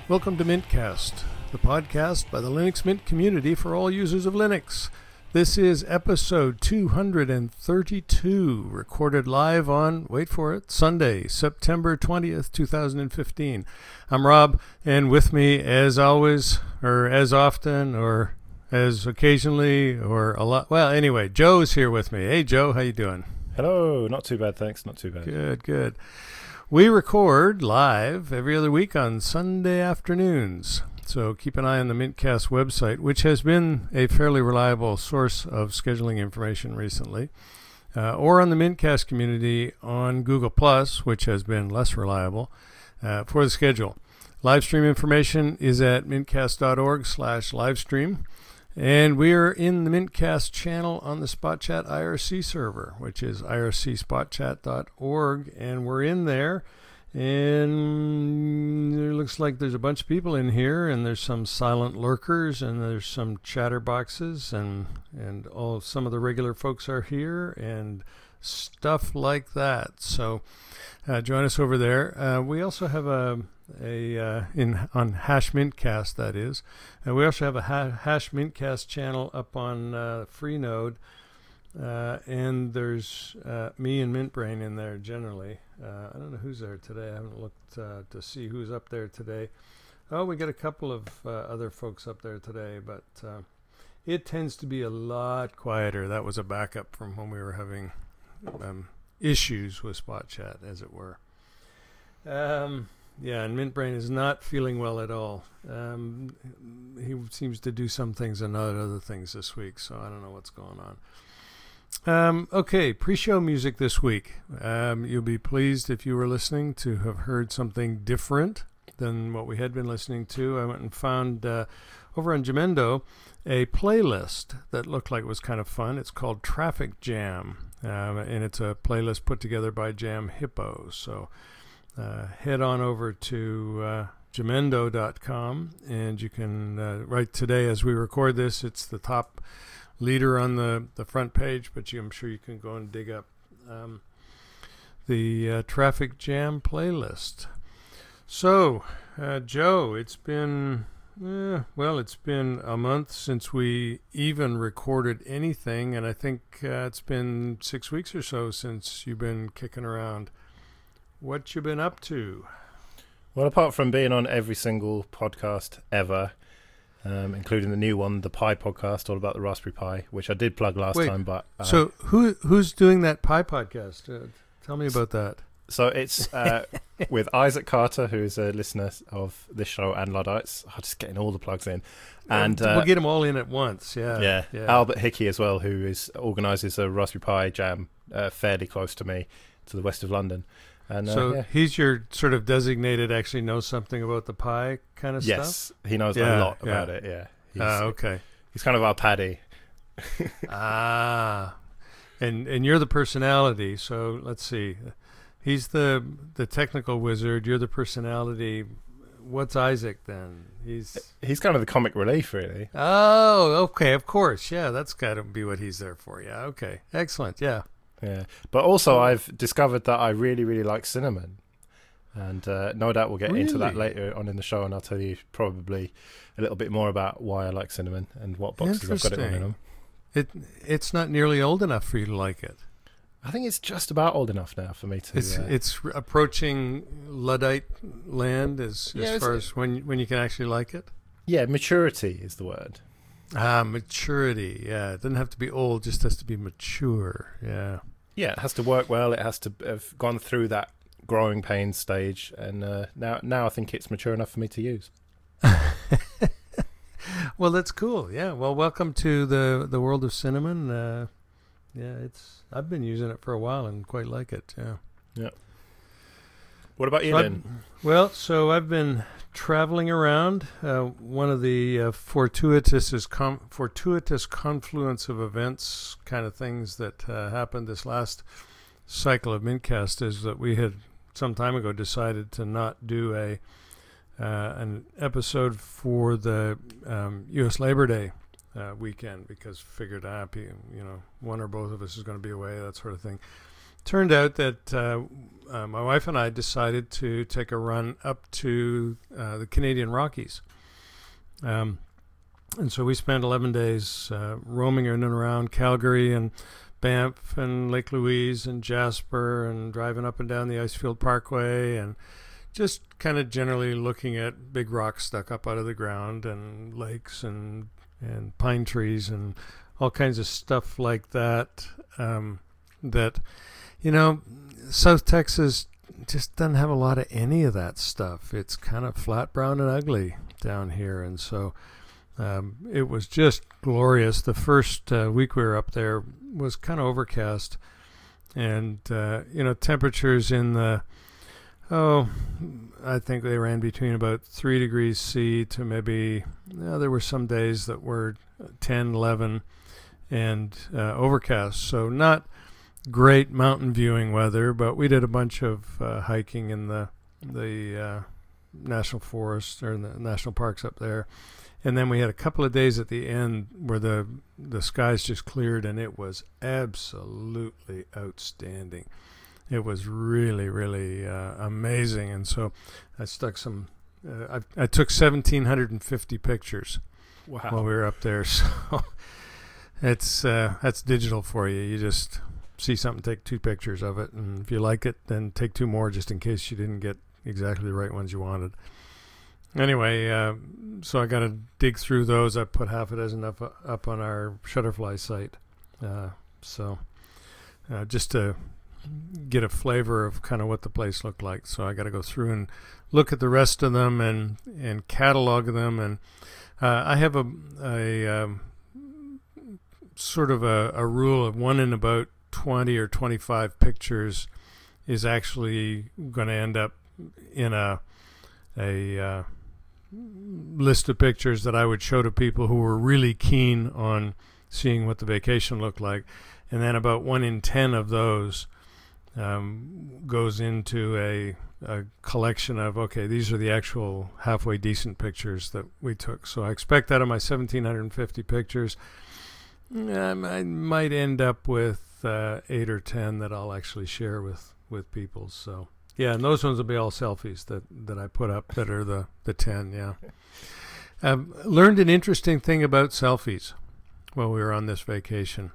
Welcome to Mintcast, the podcast by the Linux Mint community for all users of Linux. This is episode 232, recorded live on, wait for it, Sunday, September 20th, 2015. I'm Rob, and with me, as always, or as often, or as occasionally, or a lot, well, anyway, Joe's here with me. Hey, Joe, how you doing? Hello, not too bad, thanks, not too bad. Good. We record live every other week on Sunday afternoons, so keep an eye on the Mintcast website, which has been a fairly reliable source of scheduling information recently, or on the Mintcast community on Google+, which has been less reliable, for the schedule. Live stream information is at mintcast.org/livestream. And we are in the Mintcast channel on the SpotChat IRC server, which is ircspotchat.org. And we're in there, and it looks like there's a bunch of people in here, and there's some silent lurkers, and there's some chatterboxes, and some of the regular folks are here, and stuff like that. So join us over there. We also have on Hash Mintcast, that is. We also have a Hash Mintcast channel up on Freenode, and there's me and Mintbrain in there generally. I don't know who's there today. I haven't looked to see who's up there today. Oh, we got a couple of other folks up there today, but it tends to be a lot quieter. That was a backup from when we were having issues with SpotChat, as it were. Yeah, and Mintbrain is not feeling well at all. He seems to do some things and not other things this week, so I don't know what's going on. Okay, pre-show music this week. You'll be pleased if you were listening to have heard something different than what we had been listening to. I went and found over on Jamendo a playlist that looked like it was kind of fun. It's called Traffic Jam, and it's a playlist put together by Jam Hippo. So head on over to jamendo.com, and you can, right today as we record this, it's the top leader on the front page, but I'm sure you can go and dig up the Traffic Jam playlist. So, Joe, it's been a month since we even recorded anything, and I think it's been 6 weeks or so since you've been kicking around. What you been up to? Well, apart from being on every single podcast ever, including the new one, the Pi podcast, all about the Raspberry Pi, which I did plug last time. But so who's doing that Pi podcast? Tell me about that. So it's with Isaac Carter, who is a listener of this show and Luddites. I'm just getting all the plugs in, and we'll get them all in at once. Yeah. Albert Hickey as well, who organises a Raspberry Pi jam fairly close to me, to the west of London. And, so he's your sort of designated, actually knows something about the Pi kind of stuff? Yes, he knows a lot about it, yeah. Okay. He's kind of our Paddy. And you're the personality, so let's see. He's the technical wizard, you're the personality. What's Isaac then? He's kind of the comic relief, really. Oh, okay, of course. Yeah, that's got to be what he's there for. Yeah, okay. Excellent, yeah. Yeah, but also I've discovered that I really, really like cinnamon, and no doubt we'll get into that later on in the show, and I'll tell you probably a little bit more about why I like cinnamon and what boxes I've got it in them. It's not nearly old enough for you to like it. I think it's just about old enough now for me to. It's approaching Luddite land as far as when you can actually like it. Yeah, maturity is the word. Maturity. Yeah, it doesn't have to be old; just has to be mature. Yeah. Yeah, it has to work well. It has to have gone through that growing pains stage, and now I think it's mature enough for me to use. Well, that's cool. Yeah. Well, welcome to the world of cinnamon. I've been using it for a while and quite like it. Yeah. Yeah. What about you then? So I've been traveling around. One of the fortuitous confluence of events kind of things that happened this last cycle of Mintcast is that we had some time ago decided to not do an episode for the U.S. Labor Day weekend because figured one or both of us is going to be away, that sort of thing. turned out that my wife and I decided to take a run up to the Canadian Rockies. And so we spent 11 days roaming in and around Calgary and Banff and Lake Louise and Jasper and driving up and down the Icefield Parkway and just kind of generally looking at big rocks stuck up out of the ground and lakes and pine trees and all kinds of stuff like that. That, South Texas just doesn't have a lot of any of that stuff. It's kind of flat, brown, and ugly down here. And so it was just glorious. The first week we were up there was kind of overcast. And, temperatures in the, I think they ran between about 3 degrees C to maybe, there were some days that were 10, 11, and overcast. So not great mountain viewing weather, but we did a bunch of hiking in the national forest or in the national parks up there. And then we had a couple of days at the end where the skies just cleared, and it was absolutely outstanding. It was really, really amazing. And so I stuck some, I took 1,750 pictures while we were up there. So that's digital for you. You just see something, take 2 pictures of it, and if you like it, then take 2 more just in case you didn't get exactly the right ones you wanted. Anyway, so I got to dig through those. I put half a dozen up on our Shutterfly site. Just to get a flavor of kind of what the place looked like. So I got to go through and look at the rest of them and catalog them. And I have a sort of a rule of 1 in about 20 or 25 pictures is actually going to end up in a list of pictures that I would show to people who were really keen on seeing what the vacation looked like. And then about 1 in 10 of those goes into a collection of, okay, these are the actual halfway decent pictures that we took. So I expect out of my 1,750 pictures, I might end up with 8 or 10 that I'll actually share with people. So yeah, and those ones will be all selfies that I put up that are the 10. Yeah. Learned an interesting thing about selfies while we were on this vacation.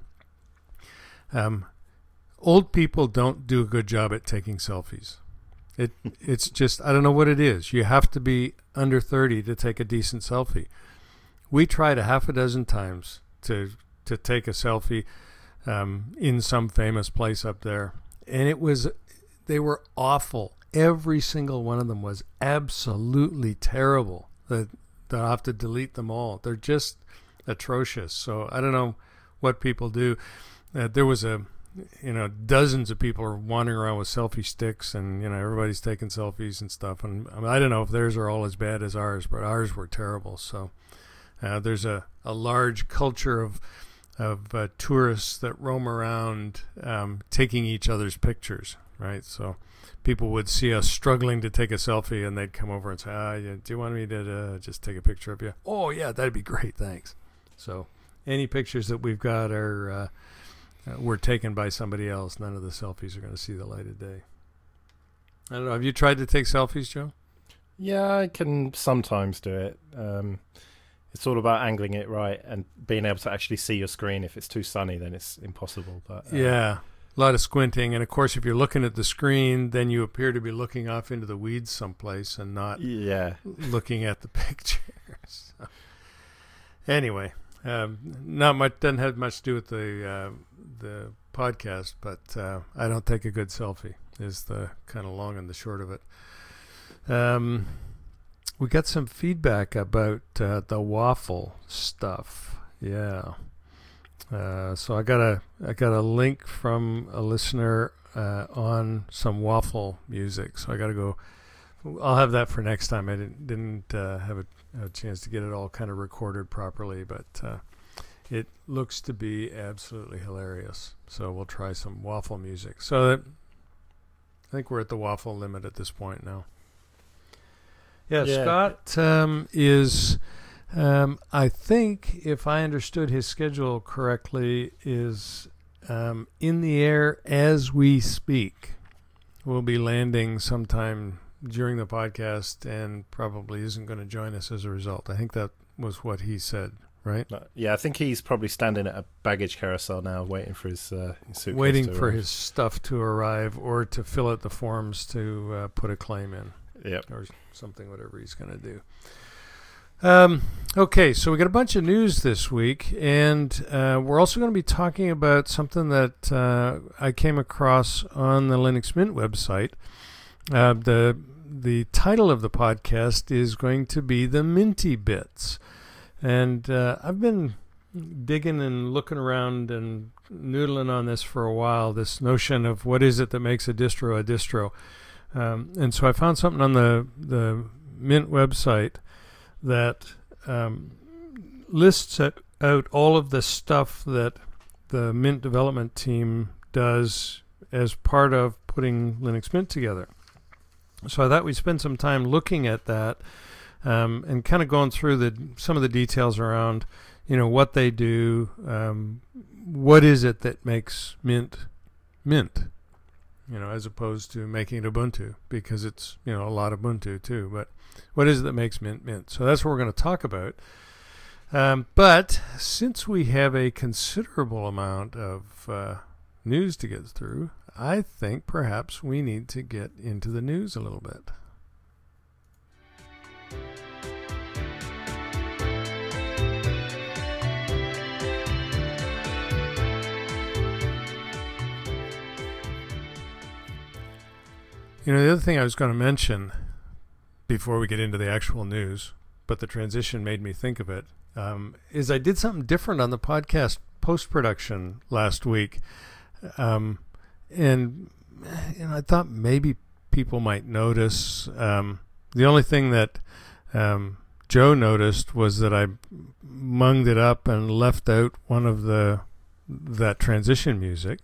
Old people don't do a good job at taking selfies. It's just, I don't know what it is. You have to be under 30 to take a decent selfie. We tried a half a dozen times to take a selfie in some famous place up there, and they were awful. Every single one of them was absolutely terrible. That I'll have to delete them all. They're just atrocious. So I don't know what people do. There was dozens of people are wandering around with selfie sticks, and everybody's taking selfies and stuff. And I don't know if theirs are all as bad as ours, but ours were terrible. So there's a large culture of tourists that roam around taking each other's pictures, right? So people would see us struggling to take a selfie, and they'd come over and say, do you want me to just take a picture of you? Oh, yeah, that'd be great, thanks. So any pictures that we've got were taken by somebody else. None of the selfies are going to see the light of day. I don't know. Have you tried to take selfies, Joe? Yeah, I can sometimes do it. It's all about angling it right and being able to actually see your screen. If it's too sunny, then it's impossible. But yeah, a lot of squinting. And, of course, if you're looking at the screen, then you appear to be looking off into the weeds someplace and not looking at the pictures. So, anyway, not much. Doesn't have much to do with the podcast, but I don't take a good selfie is the kind of long and the short of it. We got some feedback about the waffle stuff. Yeah. So I got a link from a listener on some waffle music. So I got to go. I'll have that for next time. I didn't have a chance to get it all kind of recorded properly, but it looks to be absolutely hilarious. So we'll try some waffle music. So I think we're at the waffle limit at this point now. Yeah. Scott is, I think, if I understood his schedule correctly, is in the air as we speak. We'll be landing sometime during the podcast and probably isn't going to join us as a result. I think that was what he said, right? Yeah, I think he's probably standing at a baggage carousel now waiting for his suitcase waiting to for arrive. his stuff to arrive or to fill out the forms to put a claim in. Yep. Or something, whatever he's going to do. Okay, so we got a bunch of news this week, and we're also going to be talking about something that I came across on the Linux Mint website. The title of the podcast is going to be the Minty Bits, and I've been digging and looking around and noodling on this for a while, this notion of what is it that makes a distro. And so I found something on the Mint website that lists out all of the stuff that the Mint development team does as part of putting Linux Mint together. So I thought we'd spend some time looking at that and kind of going through some of the details around, what they do, what is it that makes Mint, as opposed to making it Ubuntu, because it's, a lot of Ubuntu too. But what is it that makes Mint? So that's what we're going to talk about. But since we have a considerable amount of news to get through, I think perhaps we need to get into the news a little bit. The other thing I was going to mention before we get into the actual news, but the transition made me think of it, is I did something different on the podcast post-production last week. And I thought maybe people might notice. The only thing that Joe noticed was that I munged it up and left out one of that transition music.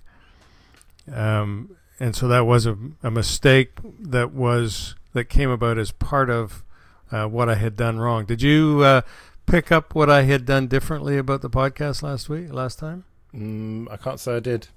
And so that was a mistake that came about as part of what I had done wrong. Did you pick up what I had done differently about the podcast last time? I can't say I did.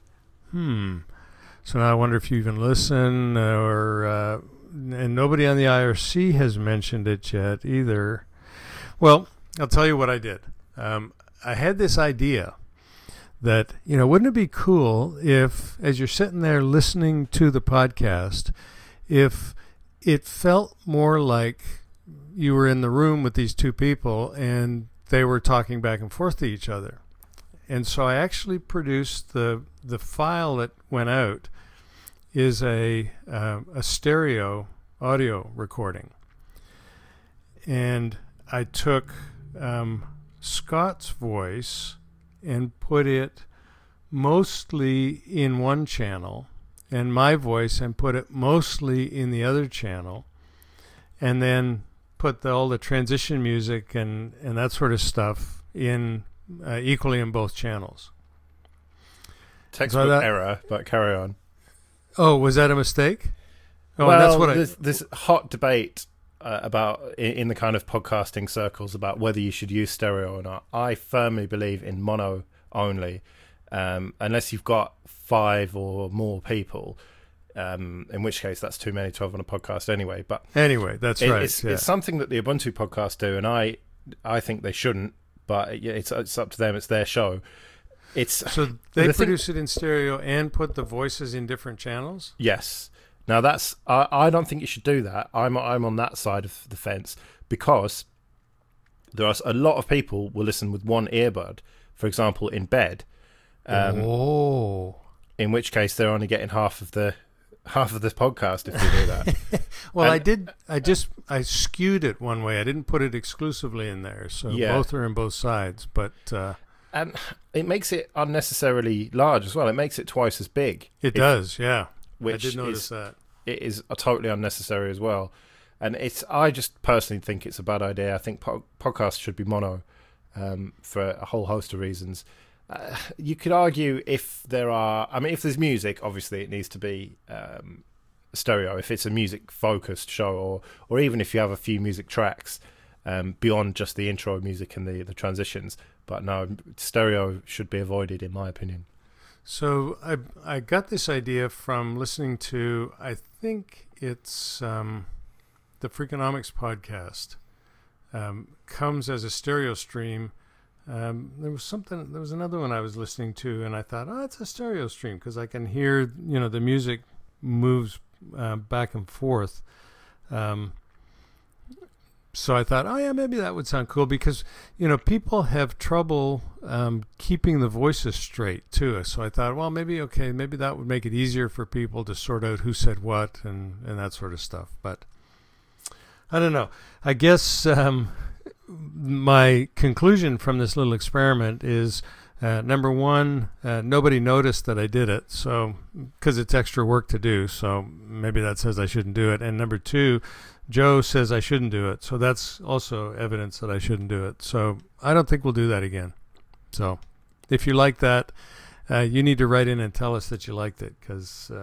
So now I wonder if you even listen, and nobody on the IRC has mentioned it yet either. Well, I'll tell you what I did. I had this idea that, wouldn't it be cool if, as you're sitting there listening to the podcast, if it felt more like you were in the room with these two people and they were talking back and forth to each other. And so I actually produced the file that went out is a stereo audio recording. And I took Scott's voice and put it mostly in one channel, and my voice and put it mostly in the other channel, and then put all the transition music and that sort of stuff in equally in both channels. Textbook error, but carry on. Oh, was that a mistake? Oh, well, that's what there's this hot debate about in the kind of podcasting circles about whether you should use stereo or not. I firmly believe in mono only, unless you've got 5 or more people, in which case that's too many to have on a podcast anyway. But anyway, that's right. It's something that the Ubuntu podcast do, and I think they shouldn't. But it's up to them. It's their show. So they produce it in stereo and put the voices in different channels? Yes. Now that's I don't think you should do that. I'm on that side of the fence because there are a lot of people will listen with one earbud, for example, in bed. In which case they're only getting half of the podcast if you do that. Well, I skewed it one way. I didn't put it exclusively in there, so both are in both sides. But and it makes it unnecessarily large as well. It makes it twice as big. It does, yeah. Which I did notice that. It is totally unnecessary as well. And I just personally think it's a bad idea. I think podcasts should be mono for a whole host of reasons. You could argue if there's music, obviously it needs to be stereo. If it's a music-focused show, or even if you have a few music tracks beyond just the intro music and the transitions. But no, stereo should be avoided, in my opinion. So I got this idea from listening to, I think it's the Freakonomics podcast. Comes as a stereo stream. There was another one I was listening to, and I thought, oh, it's a stereo stream because I can hear, the music moves back and forth. So I thought, oh yeah, maybe that would sound cool because, people have trouble keeping the voices straight too. So I thought, well, maybe that would make it easier for people to sort out who said what and that sort of stuff. But I don't know. I guess my conclusion from this little experiment is, number one, nobody noticed that I did it, so because it's extra work to do, so maybe that says I shouldn't do it. And number two, Joe says I shouldn't do it, so that's also evidence that I shouldn't do it. So I don't think we'll do that again. So if you like that, you need to write in and tell us that you liked it, because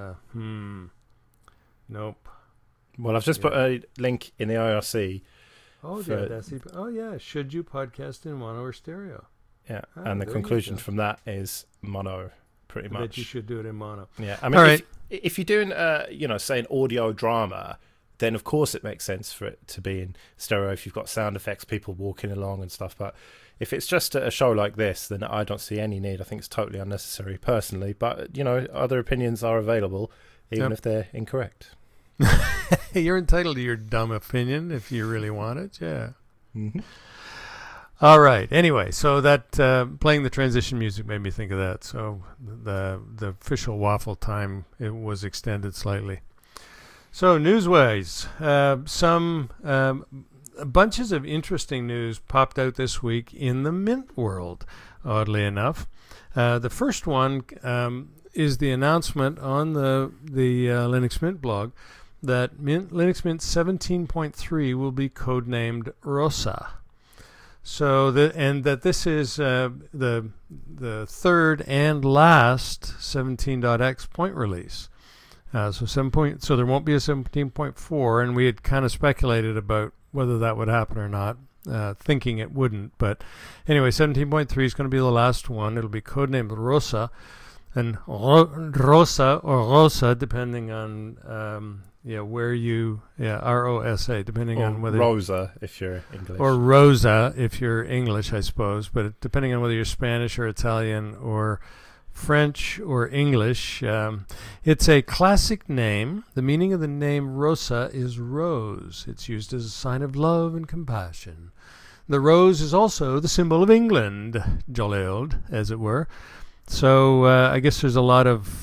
nope. Well, I've just put a link in the IRC. Oh, yeah. Should you podcast in mono or stereo? Yeah, and the conclusion from that is mono, pretty much. That you should do it in mono. Yeah, I mean, if you're doing, say an audio drama, then of course it makes sense for it to be in stereo if you've got sound effects, people walking along and stuff. But if it's just a show like this, then I don't see any need. I think it's totally unnecessary, personally. But, other opinions are available, even if they're incorrect. You're entitled to your dumb opinion if you really want it, yeah. Mm-hmm. All right. Anyway, so that playing the transition music made me think of that. So the official waffle time, it was extended slightly. So newsways, some bunches of interesting news popped out this week in the Mint world, oddly enough. The first one is the announcement on the Linux Mint blog that Linux Mint 17.3 will be codenamed Rosa. So that this is the third and last 17.x point release. So there won't be a 17.4, and we had kind of speculated about whether that would happen or not, thinking it wouldn't. But anyway, 17.3 is going to be the last one. It'll be codenamed Rosa, and Rosa or Rosa, depending on where you ROSA, depending on whether Rosa if you're English, or Rosa if you're English, I suppose. But depending on whether you're Spanish or Italian or French or English, it's a classic name. The meaning of the name Rosa is rose. It's used as a sign of love and compassion. The rose is also the symbol of England, jolly old, as it were. So I guess there's a lot of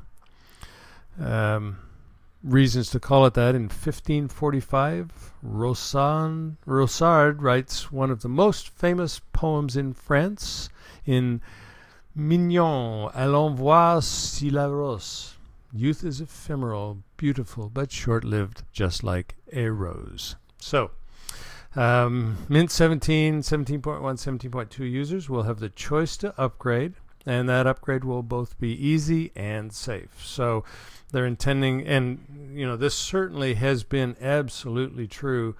reasons to call it that. In 1545, Ronsard writes one of the most famous poems in France in Mignon, allons voir si la rose. Youth is ephemeral, beautiful, but short-lived, just like a rose. So, Mint 17, 17.1, 17.2 users will have the choice to upgrade, and that upgrade will both be easy and safe. So they're intending, and this certainly has been absolutely true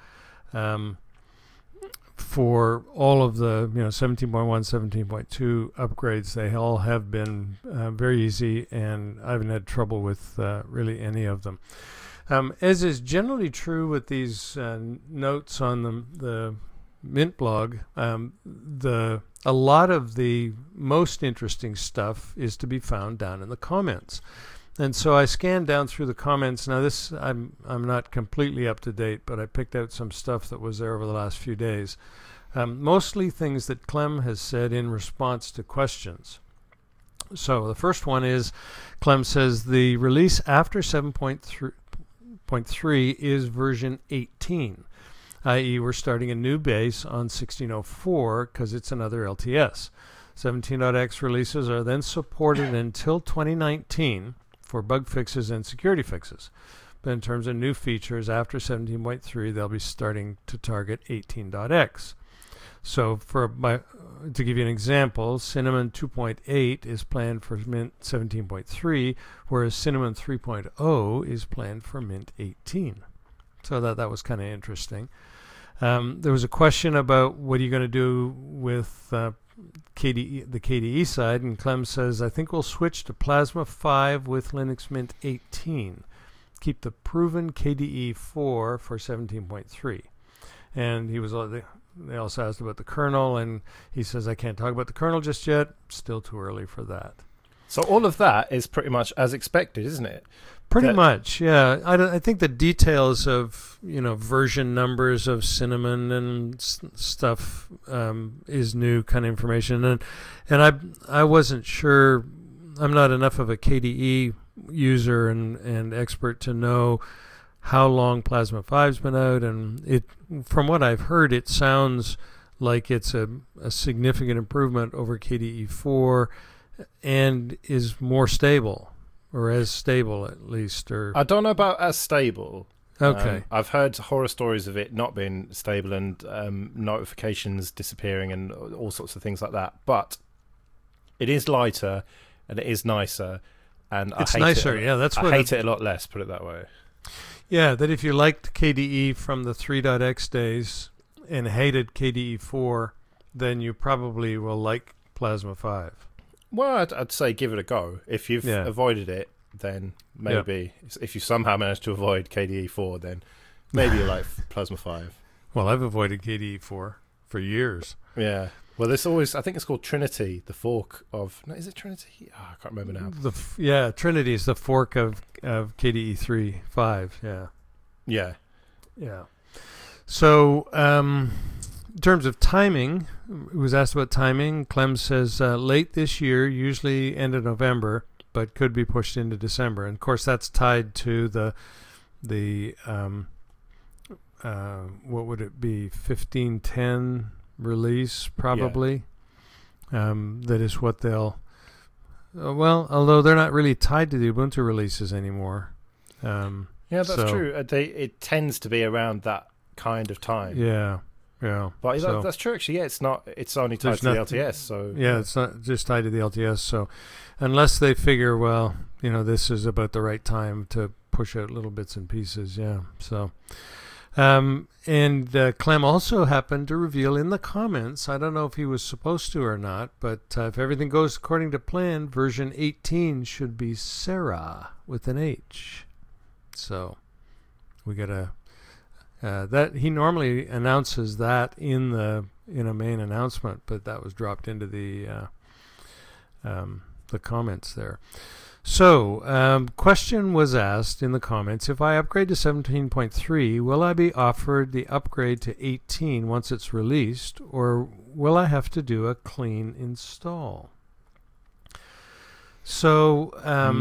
for all of the 17.1, 17.2 upgrades. They all have been very easy, and I haven't had trouble with really any of them. As is generally true with these notes on the Mint blog, a lot of the most interesting stuff is to be found down in the comments. And so I scanned down through the comments. Now this, I'm not completely up to date, but I picked out some stuff that was there over the last few days. Mostly things that Clem has said in response to questions. So the first one is, Clem says the release after 7.3 is version 18, i.e. we're starting a new base on 1604 because it's another LTS. 17.x releases are then supported until 2019 for bug fixes and security fixes. But in terms of new features, after 17.3, they'll be starting to target 18.x. So to give you an example, Cinnamon 2.8 is planned for Mint 17.3, whereas Cinnamon 3.0 is planned for Mint 18. So that was kind of interesting. There was a question about what are you going to do with KDE, the KDE side, and Clem says, I think we'll switch to Plasma 5 with Linux Mint 18. Keep the proven KDE 4 for 17.3. And they also asked about the kernel, and he says, I can't talk about the kernel just yet. Still too early for that. So all of that is pretty much as expected, isn't it? Pretty much, yeah. I think the details of version numbers of Cinnamon and stuff is new kind of information, and I wasn't sure. I'm not enough of a KDE user and expert to know how long Plasma 5's been out, and from what I've heard, it sounds like it's a significant improvement over KDE 4 and is more stable. Or as stable, at least. Or I don't know about as stable. Okay. I've heard horror stories of it not being stable and notifications disappearing and all sorts of things like that. But it is lighter and it is nicer. And it's nicer, yeah. That's what I hate it a lot less, put it that way. Yeah, that if you liked KDE from the 3.x days and hated KDE 4, then you probably will like Plasma 5. Well, I'd say give it a go. If you've avoided it, then maybe. If you somehow managed to avoid KDE 4, then maybe you like Plasma 5. Well, I've avoided KDE 4 for years. Yeah. Well, there's always, I think it's called Trinity, the fork of... No, is it Trinity? Oh, I can't remember now. Trinity is the fork of KDE 3.5, yeah. Yeah. Yeah. So, in terms of timing, it was asked about timing. Clem says late this year, usually end of November, but could be pushed into December. And of course, that's tied to the what would it be, 1510 release probably. Yeah. That is what they'll. Although they're not really tied to the Ubuntu releases anymore. Yeah, that's true. It tends to be around that kind of time. Yeah. Yeah, but that's true. Actually, yeah, it's not. It's only tied to the LTS. So it's not just tied to the LTS. So unless they figure, this is about the right time to push out little bits and pieces. Yeah. So, and Clem also happened to reveal in the comments. I don't know if he was supposed to or not, but if everything goes according to plan, version 18 should be Sarah with an H. So we got a. That he normally announces that in a main announcement, but that was dropped into the comments there. So, question was asked in the comments: if I upgrade to 17.3, will I be offered the upgrade to 18 once it's released, or will I have to do a clean install? So,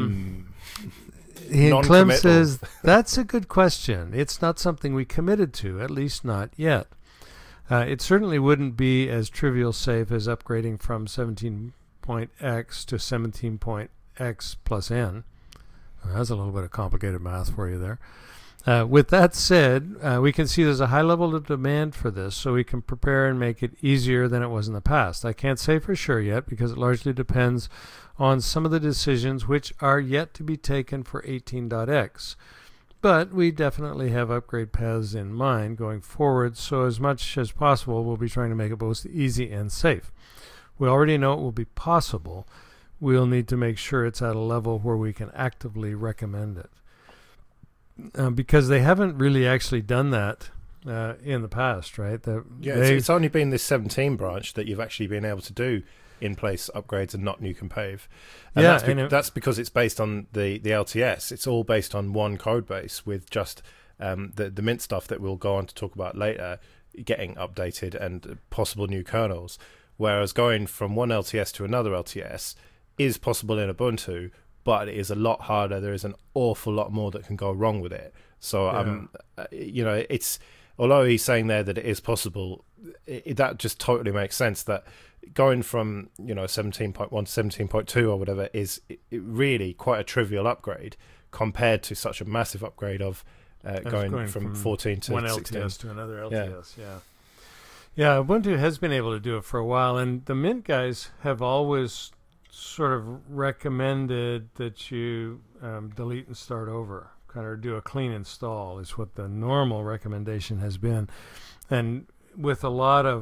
Clem says, that's a good question. It's not something we committed to, at least not yet. It certainly wouldn't be as trivial safe as upgrading from 17.x to 17.x plus n. That's a little bit of complicated math for you there. With that said, we can see there's a high level of demand for this, so we can prepare and make it easier than it was in the past. I can't say for sure yet because it largely depends on some of the decisions which are yet to be taken for 18.x. But we definitely have upgrade paths in mind going forward, so as much as possible we'll be trying to make it both easy and safe. We already know it will be possible. We'll need to make sure it's at a level where we can actively recommend it. Because they haven't really actually done that in the past, right? It's only been this 17 branch that you've actually been able to do in-place upgrades and not nuke and pave. And that's because it's based on the LTS. It's all based on one code base with just the Mint stuff that we'll go on to talk about later getting updated and possible new kernels. Whereas going from one LTS to another LTS is possible in Ubuntu, but it is a lot harder. There is an awful lot more that can go wrong with it. So, it's although he's saying there that it is possible, that just totally makes sense that going from 17.1 to 17.2 or whatever is really quite a trivial upgrade compared to such a massive upgrade of going from 14 to one 16. LTS to another LTS. Yeah, Ubuntu has been able to do it for a while, and the Mint guys have always sort of recommended that you delete and start over, kind of do a clean install is what the normal recommendation has been. And with a lot of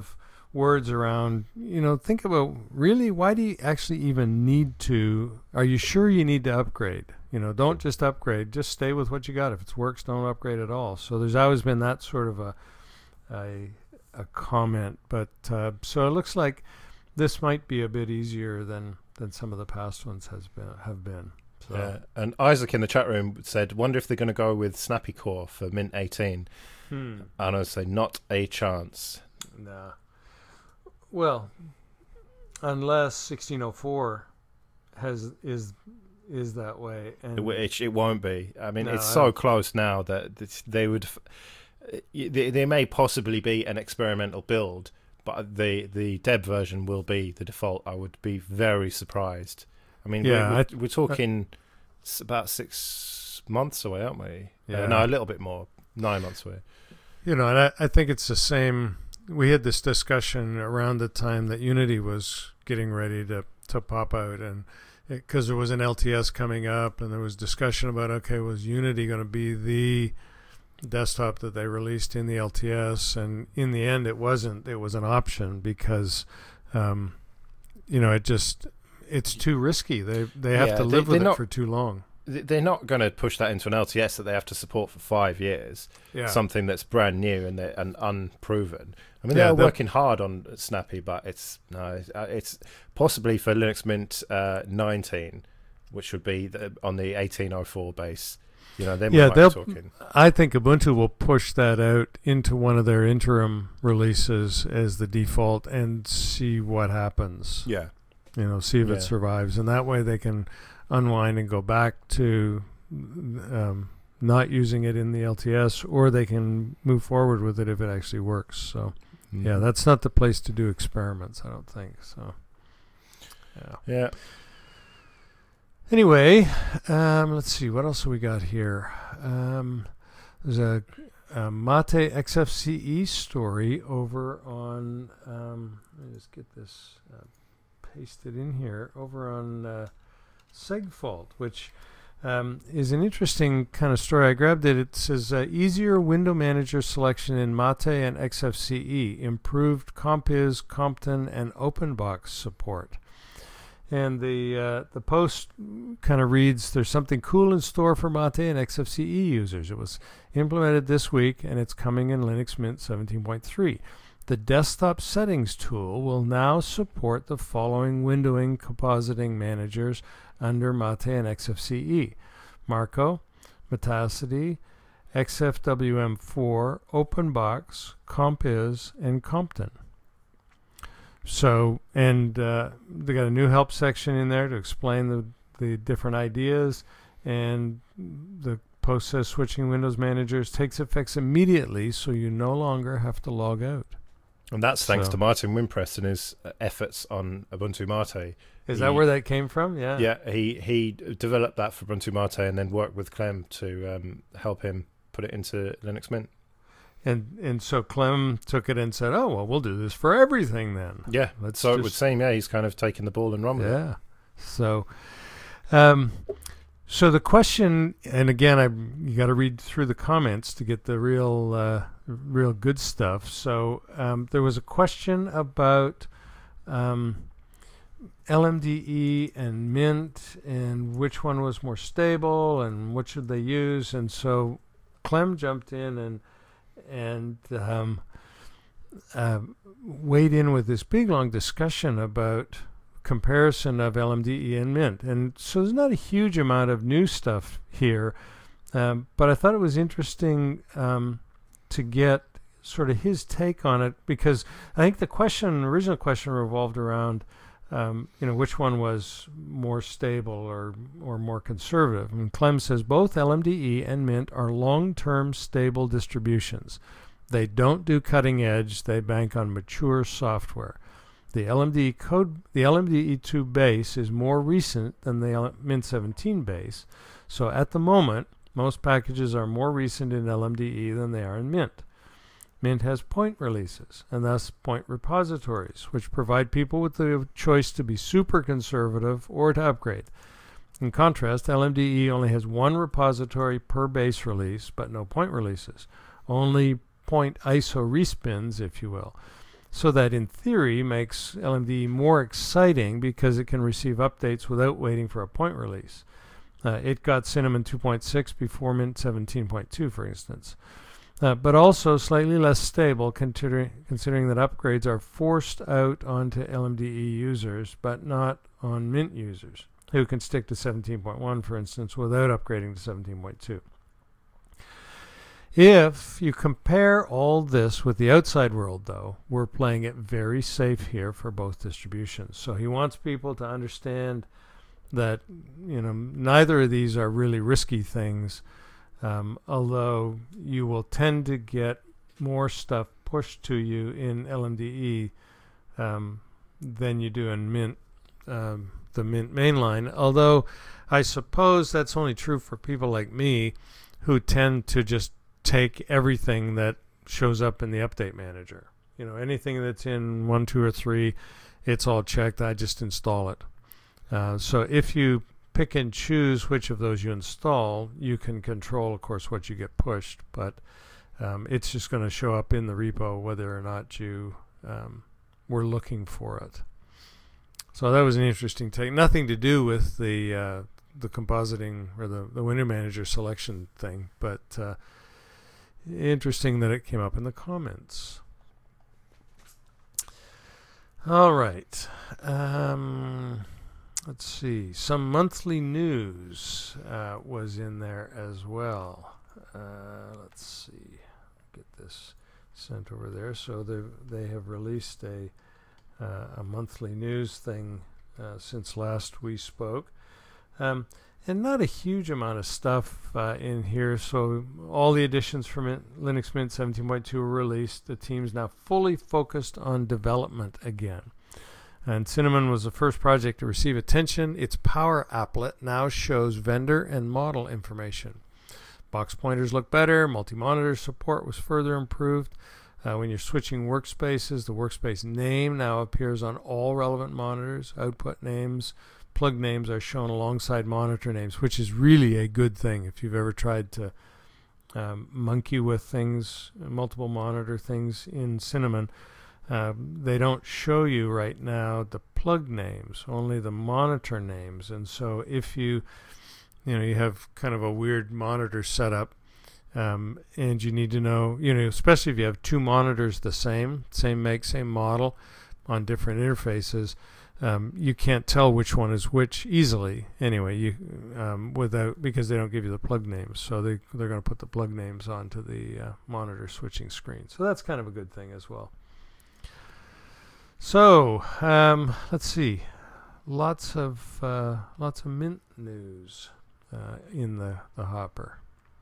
words around, think about really, why do you actually even need to, are you sure you need to upgrade? Don't just upgrade, just stay with what you got. If it works, don't upgrade at all. So there's always been that sort of a comment, but so it looks like this might be a bit easier than some of the past ones have been. So. Yeah, and Isaac in the chat room said, wonder if they're going to go with Snappy Core for Mint 18. And I would say not a chance. Nah. Well, unless 1604 is that way, and which it won't be. I mean, no, it's so close now that they would. There may possibly be an experimental build, but the Deb version will be the default. I would be very surprised. I mean, we're talking about 6 months away, aren't we? Yeah. No, a little bit more, 9 months away. And I think it's the same. We had this discussion around the time that Unity was getting ready to pop out, and because there was an LTS coming up, and there was discussion about, okay, was Unity going to be the desktop that they released in the LTS? And in the end, it wasn't. It was an option because, it's too risky. They have to live with it for too long. They're not going to push that into an LTS that they have to support for 5 years. Yeah. Something that's brand new and unproven. I mean, they're working hard on Snappy, but it's possibly for Linux Mint 19, which would be on the 1804 base. They might be talking. I think Ubuntu will push that out into one of their interim releases as the default and see what happens. Yeah. See if it survives, and that way they can unwind and go back to not using it in the LTS, or they can move forward with it if it actually works. So, that's not the place to do experiments, I don't think. So, yeah. Anyway, let's see, what else have we got here? There's a Mate XFCE story over on, let me just get this pasted in here, over on Segfault, which is an interesting kind of story. I grabbed it. It says, easier window manager selection in Mate and XFCE, improved Compiz, Compton, and OpenBox support. And the post kind of reads, there's something cool in store for Mate and XFCE users. It was implemented this week, and it's coming in Linux Mint 17.3. The desktop settings tool will now support the following windowing compositing managers under Mate and XFCE: Marco, Metacity, XFWM4, OpenBox, Compiz, and Compton. So, and they got a new help section in there to explain the different ideas, and the post says switching Windows managers takes effect immediately, so you no longer have to log out. And that's thanks to Martin Wimpress and his efforts on Ubuntu Mate. Is that where that came from? Yeah. Yeah, he developed that for Ubuntu Mate and then worked with Clem to help him put it into Linux Mint. And so Clem took it and said, oh, well, we'll do this for everything then. Yeah, so it would seem, he's kind of taken the ball and run with it. Yeah. So, so the question, and again, you got to read through the comments to get the real good stuff. So there was a question about LMDE and Mint and which one was more stable and what should they use. And so Clem jumped in and weighed in with this big long discussion about comparison of LMDE and Mint. And so there's not a huge amount of new stuff here, but I thought it was interesting to get sort of his take on it, because I think the original question revolved around which one was more stable or more conservative. And Clem says both LMDE and Mint are long-term stable distributions. They don't do cutting edge. They bank on mature software. The LMDE2 base is more recent than the Mint 17 base. So at the moment, most packages are more recent in LMDE than they are in Mint. Mint has point releases, and thus point repositories, which provide people with the choice to be super conservative or to upgrade. In contrast, LMDE only has one repository per base release, but no point releases. Only point ISO respins, if you will. So that in theory makes LMDE more exciting because it can receive updates without waiting for a point release. It got Cinnamon 2.6 before Mint 17.2, for instance. But also slightly less stable considering that upgrades are forced out onto LMDE users, but not on Mint users, who can stick to 17.1, for instance, without upgrading to 17.2. If you compare all this with the outside world, though, we're playing it very safe here for both distributions. So he wants people to understand that, neither of these are really risky things, although you will tend to get more stuff pushed to you in LMDE than you do in Mint, the Mint mainline. Although I suppose that's only true for people like me who tend to just take everything that shows up in the update manager. Anything that's in 1, 2, or 3, it's all checked. I just install it. So if you pick and choose which of those you install, you can control, of course, what you get pushed, but it's just going to show up in the repo whether or not you were looking for it. So that was an interesting take. Nothing to do with the compositing or the window manager selection thing, but interesting that it came up in the comments. All right. Let's see. Some monthly news was in there as well. Let's see. Get this sent over there. So they have released a monthly news thing since last we spoke. And not a huge amount of stuff in here. So all the additions from Linux Mint 17.2 were released. The team's now fully focused on development again. And Cinnamon was the first project to receive attention. Its Power Applet now shows vendor and model information. Box pointers look better. Multi-monitor support was further improved. When you're switching workspaces, the workspace name now appears on all relevant monitors. Output names, plug names are shown alongside monitor names, which is really a good thing. If you've ever tried to monkey with things, multiple monitor things in Cinnamon, they don't show you right now the plug names, only the monitor names. And so if you have kind of a weird monitor setup, and you need to know, especially if you have two monitors the same make, same model on different interfaces, you can't tell which one is which easily anyway, because they don't give you the plug names. So they're going to put the plug names onto the monitor switching screen. So that's kind of a good thing as well. So let's see, lots of Mint news in the hopper.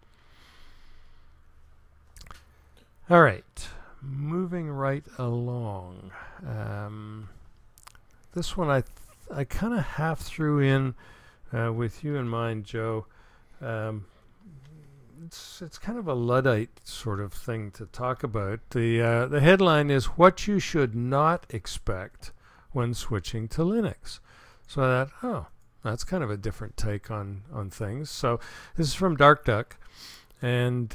All right, moving right along. This one I kind of half threw in with you in mind, Joe. It's kind of a Luddite sort of thing to talk about. The headline is what you should not expect when switching to Linux. So that's kind of a different take on things. So this is from DarkDuck, and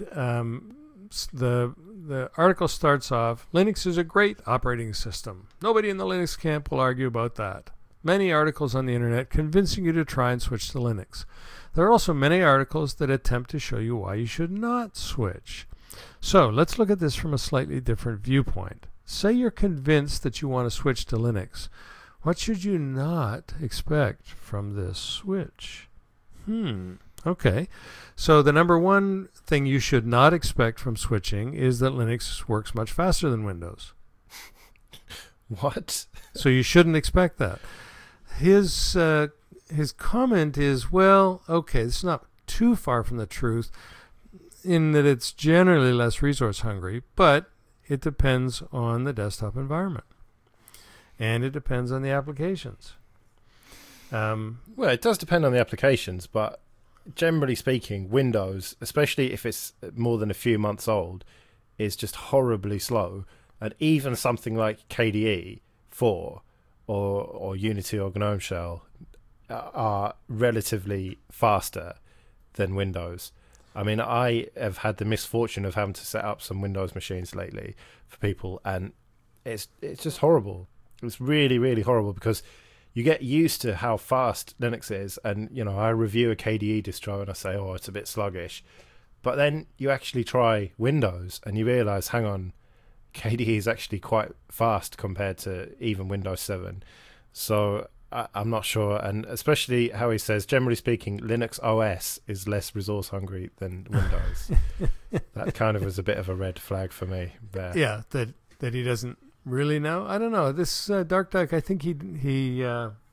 the article starts off, Linux is a great operating system. Nobody in the Linux camp will argue about that. Many articles on the internet convincing you to try and switch to Linux. There are also many articles that attempt to show you why you should not switch. So let's look at this from a slightly different viewpoint. Say you're convinced that you want to switch to Linux. What should you not expect from this switch? Okay. So the number one thing you should not expect from switching is that Linux works much faster than Windows. What? So you shouldn't expect that. His comment is, well, okay, it's not too far from the truth in that it's generally less resource hungry, but it depends on the desktop environment. And it depends on the applications. Well, it does depend on the applications, but generally speaking, Windows, especially if it's more than a few months old, is just horribly slow. And even something like KDE 4 or Unity or GNOME Shell are relatively faster than Windows. I mean, I have had the misfortune of having to set up some Windows machines lately for people, and it's just horrible. It's really, really horrible because you get used to how fast Linux is, and I review a KDE distro and I say, oh, it's a bit sluggish, but then you actually try Windows and you realize, hang on, KDE is actually quite fast compared to even Windows 7. So I'm not sure, and especially how he says, generally speaking, Linux OS is less resource hungry than Windows. That kind of was a bit of a red flag for me there. Yeah, that he doesn't really know. I don't know. This Dark Duck, I think he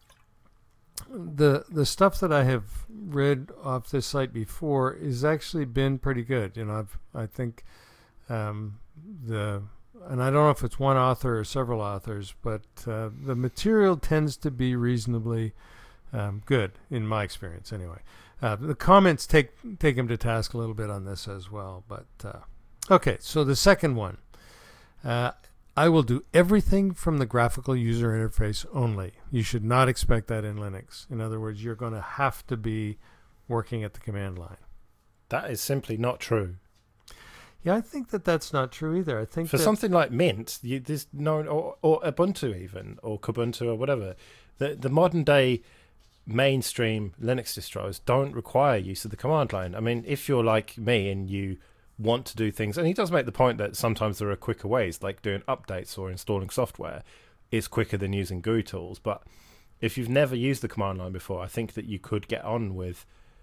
the stuff that I have read off this site before has actually been pretty good. I think and I don't know if it's one author or several authors, but the material tends to be reasonably good in my experience. Anyway, the comments take him to task a little bit on this as well. But okay, so the second one, I will do everything from the graphical user interface only. You should not expect that in Linux. In other words, you're going to have to be working at the command line. That is simply not true. Yeah, I think that's not true either. I think for something like Mint, there's no, or Ubuntu even, or Kubuntu or whatever, the modern day mainstream Linux distros don't require use of the command line. I mean, if you're like me and you want to do things, and he does make the point that sometimes there are quicker ways, like doing updates or installing software is quicker than using GUI tools. But if you've never used the command line before, I think that you could get on with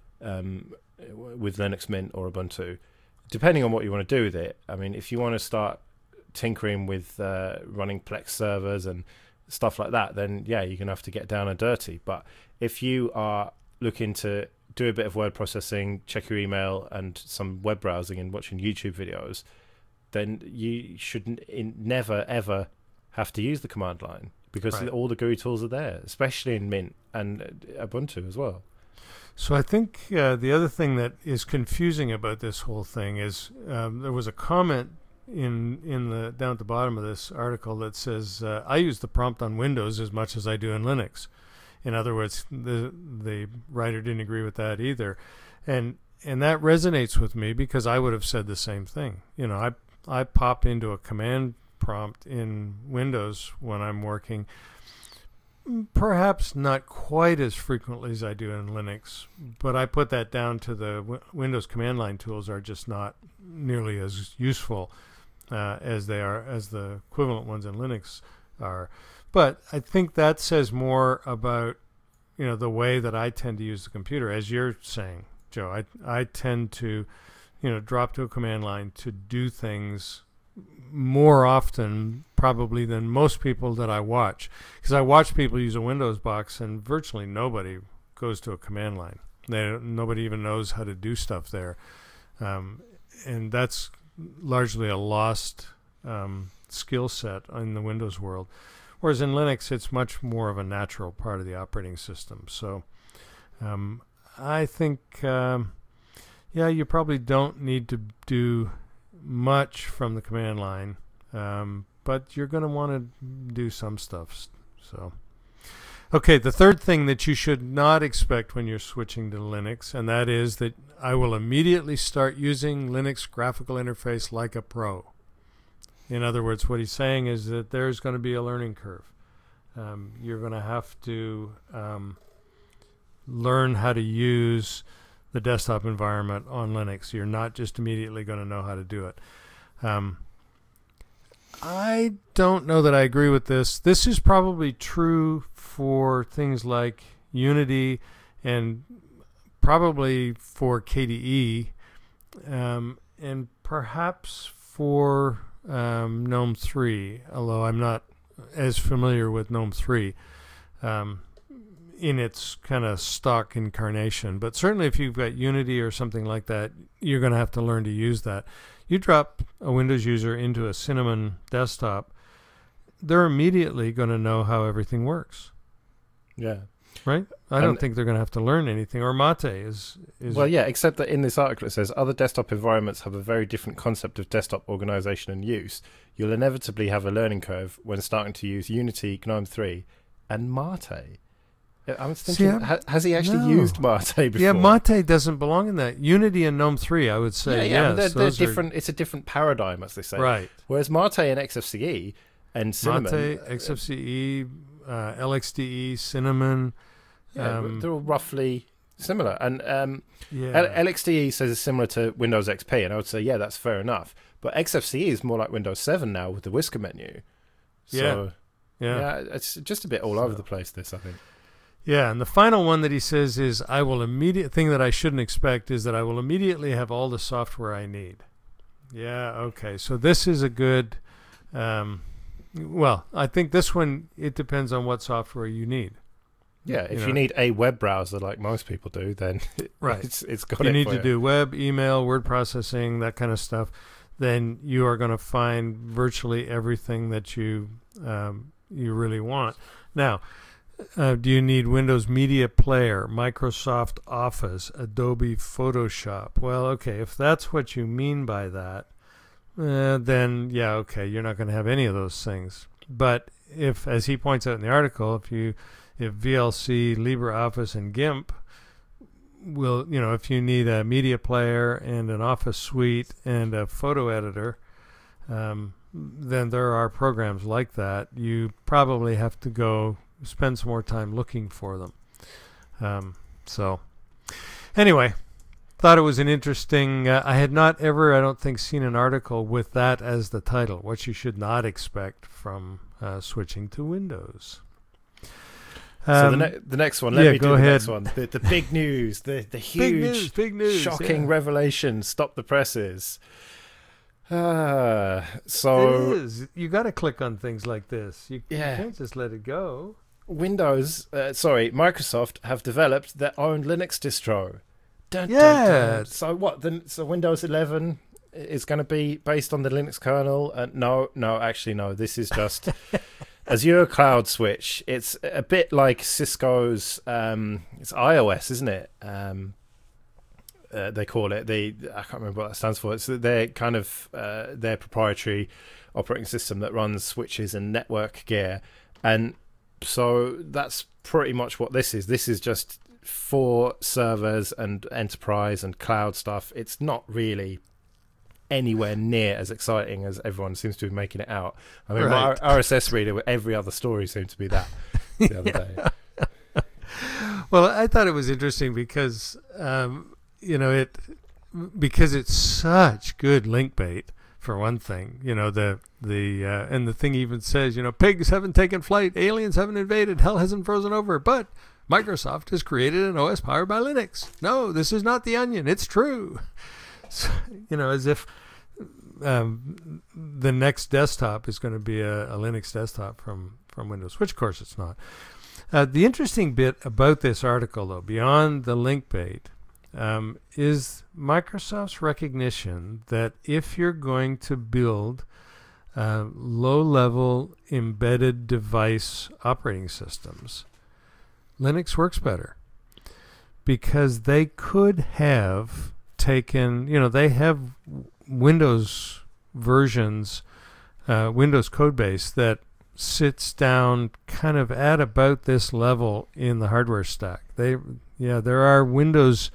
Linux Mint or Ubuntu, depending on what you want to do with it. I mean, if you want to start tinkering with running Plex servers and stuff like that, then yeah, you're going to have to get down and dirty. But if you are looking to do a bit of word processing, check your email and some web browsing and watching YouTube videos, then you should never, ever have to use the command line because all the GUI tools are there, especially in Mint and Ubuntu as well. So I think the other thing that is confusing about this whole thing is there was a comment in the down at the bottom of this article that says I use the prompt on Windows as much as I do in Linux. In other words, the writer didn't agree with that either, and that resonates with me because I would have said the same thing. I pop into a command prompt in Windows when I'm working. Perhaps not quite as frequently as I do in Linux, but I put that down to the Windows command line tools are just not nearly as useful as the equivalent ones in Linux are. But I think that says more about the way that I tend to use the computer, as you're saying, Joe. I tend to drop to a command line to do things more often probably than most people that I watch, because I watch people use a Windows box and virtually nobody goes to a command line. Nobody even knows how to do stuff there, and that's largely a lost skill set in the Windows world, whereas in Linux it's much more of a natural part of the operating system. So I think you probably don't need to do much from the command line, but you're going to want to do some stuff. So, okay, the third thing that you should not expect when you're switching to Linux, and that is that I will immediately start using Linux graphical interface like a pro. In other words, what he's saying is that there's going to be a learning curve. You're going to have to learn how to use the desktop environment on Linux. You're not just immediately going to know how to do it. I don't know that I agree with this. This is probably true for things like Unity and probably for KDE, and perhaps for GNOME 3, although I'm not as familiar with GNOME 3 in its kind of stock incarnation. But certainly if you've got Unity or something like that, you're going to have to learn to use that. You drop a Windows user into a Cinnamon desktop, they're immediately going to know how everything works. Yeah. Right? I don't think they're going to have to learn anything. Or Mate is... Well, yeah, except that in this article it says other desktop environments have a very different concept of desktop organization and use. You'll inevitably have a learning curve when starting to use Unity, GNOME 3, and Mate. I was thinking, has he actually used Mate before? Yeah, Mate doesn't belong in that. Unity and GNOME 3, I would say, yes. They're different. It's a different paradigm, as they say. Right. Whereas Mate and XFCE And Cinnamon, Mate, XFCE, LXDE, Cinnamon. they're all roughly similar. And Yeah. LXDE says it's similar to Windows XP, and I would say, yeah, that's fair enough. But XFCE is more like Windows 7 now with the whisker menu. So, yeah, it's just a bit all over the place, this, I think. Yeah, and the final one that he says is, thing that I shouldn't expect is that I will immediately have all the software I need. Yeah, okay. So this is a good, well, I think this one, it depends on what software you need. Yeah, if you need a web browser like most people do, then right. it's got if you it need for to you. do web, email, word processing, that kind of stuff, then you are going to find virtually everything that you really want. Now, do you need Windows Media Player, Microsoft Office, Adobe Photoshop? Well, okay, if that's what you mean by that, then yeah, okay, you're not going to have any of those things. But if, as he points out in the article, if VLC, LibreOffice, and GIMP will, if you need a media player and an Office suite and a photo editor, then there are programs like that. You probably have to go spend some more time looking for them. So anyway, thought it was an interesting, I had not ever, I don't think, seen an article with that as the title, what you should not expect from switching to Windows. So the next one, let me go do the ahead. next one. The big news, the huge, big news, shocking revelation, stop the presses. So it is. You got to click on things like this. You can't just let it go. Microsoft have developed their own Linux distro. Dun, yeah. Dun, dun. So what? So Windows 11 is going to be based on the Linux kernel? No. This is just Azure Cloud Switch. It's a bit like Cisco's. It's iOS, isn't it? They call it I can't remember what that stands for. It's their kind of their proprietary operating system that runs switches and network gear, and so that's pretty much what this is. This is just for servers and enterprise and cloud stuff. It's not really anywhere near as exciting as everyone seems to be making it out. I mean, right. my RSS reader with every other story seemed to be that the other day. Well, I thought it was interesting because because it's such good link bait. For one thing, and the thing even says, pigs haven't taken flight, aliens haven't invaded, hell hasn't frozen over, but Microsoft has created an OS powered by Linux. No, this is not the Onion. It's true. So, as if the next desktop is going to be a Linux desktop from Windows, which of course it's not. The interesting bit about this article, though, beyond the link bait, is Microsoft's recognition that if you're going to build low-level embedded device operating systems, Linux works better, because they could have taken, they have Windows versions, Windows code base that sits down kind of at about this level in the hardware stack. There are Windows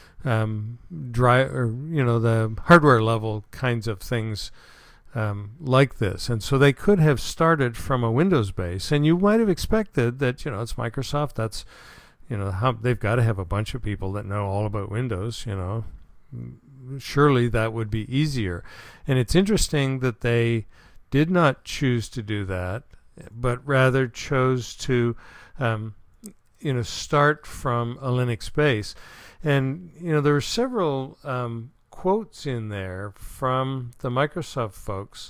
the hardware level kinds of things like this, and so they could have started from a Windows base, and you might have expected that it's Microsoft. That's they've got to have a bunch of people that know all about Windows. Surely that would be easier, and it's interesting that they did not choose to do that, but rather chose to start from a Linux base. And, there were several quotes in there from the Microsoft folks.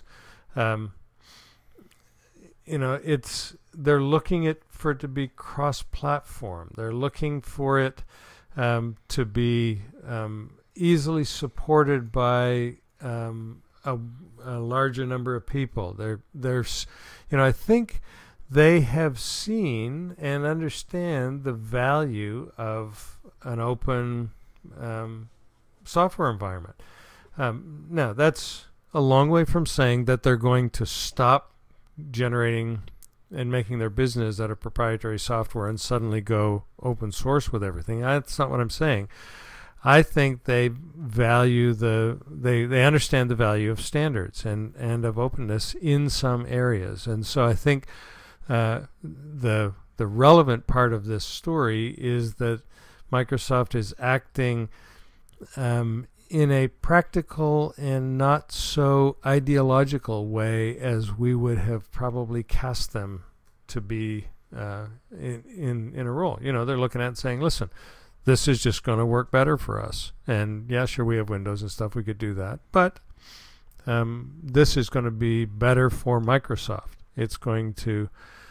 They're looking for it to be cross-platform. They're looking for it to be easily supported by a larger number of people. There's, I think they have seen and understand the value of an open software environment. Now, that's a long way from saying that they're going to stop generating and making their business out of proprietary software and suddenly go open source with everything. That's not what I'm saying. I think they value they understand the value of standards and of openness in some areas. And so I think the relevant part of this story is that Microsoft is acting in a practical and not so ideological way as we would have probably cast them to be in a role. They're looking at it and saying, listen, this is just going to work better for us. And yeah, sure, we have Windows and stuff. We could do that. But this is going to be better for Microsoft. It's going to,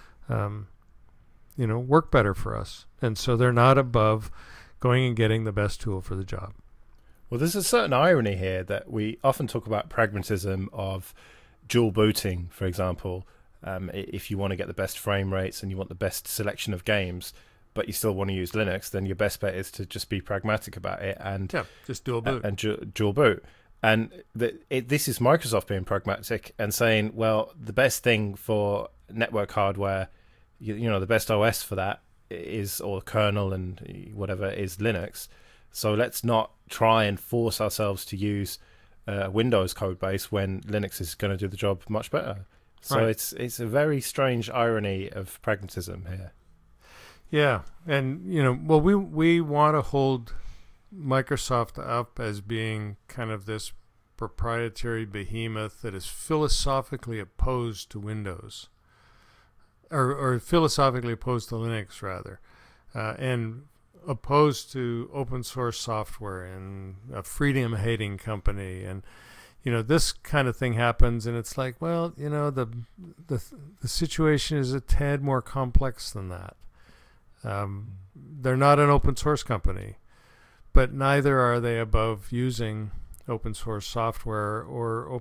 work better for us. And so they're not above going and getting the best tool for the job. Well, there's a certain irony here that we often talk about pragmatism of dual booting, for example. If you want to get the best frame rates and you want the best selection of games, but you still want to use Linux, then your best bet is to just be pragmatic about it and just dual boot and dual boot. And this is Microsoft being pragmatic and saying, well, the best thing for network hardware, the best OS for that is, or kernel and whatever, is Linux. So let's not try and force ourselves to use Windows code base when Linux is going to do the job much better. So right. It's a very strange irony of pragmatism here. Yeah, and we want to hold Microsoft up as being kind of this proprietary behemoth that is philosophically opposed to Windows, or philosophically opposed to Linux rather, and opposed to open source software and a freedom-hating company. And this kind of thing happens, and it's like, well, the situation is a tad more complex than that. They're not an open source company, but neither are they above using open source software or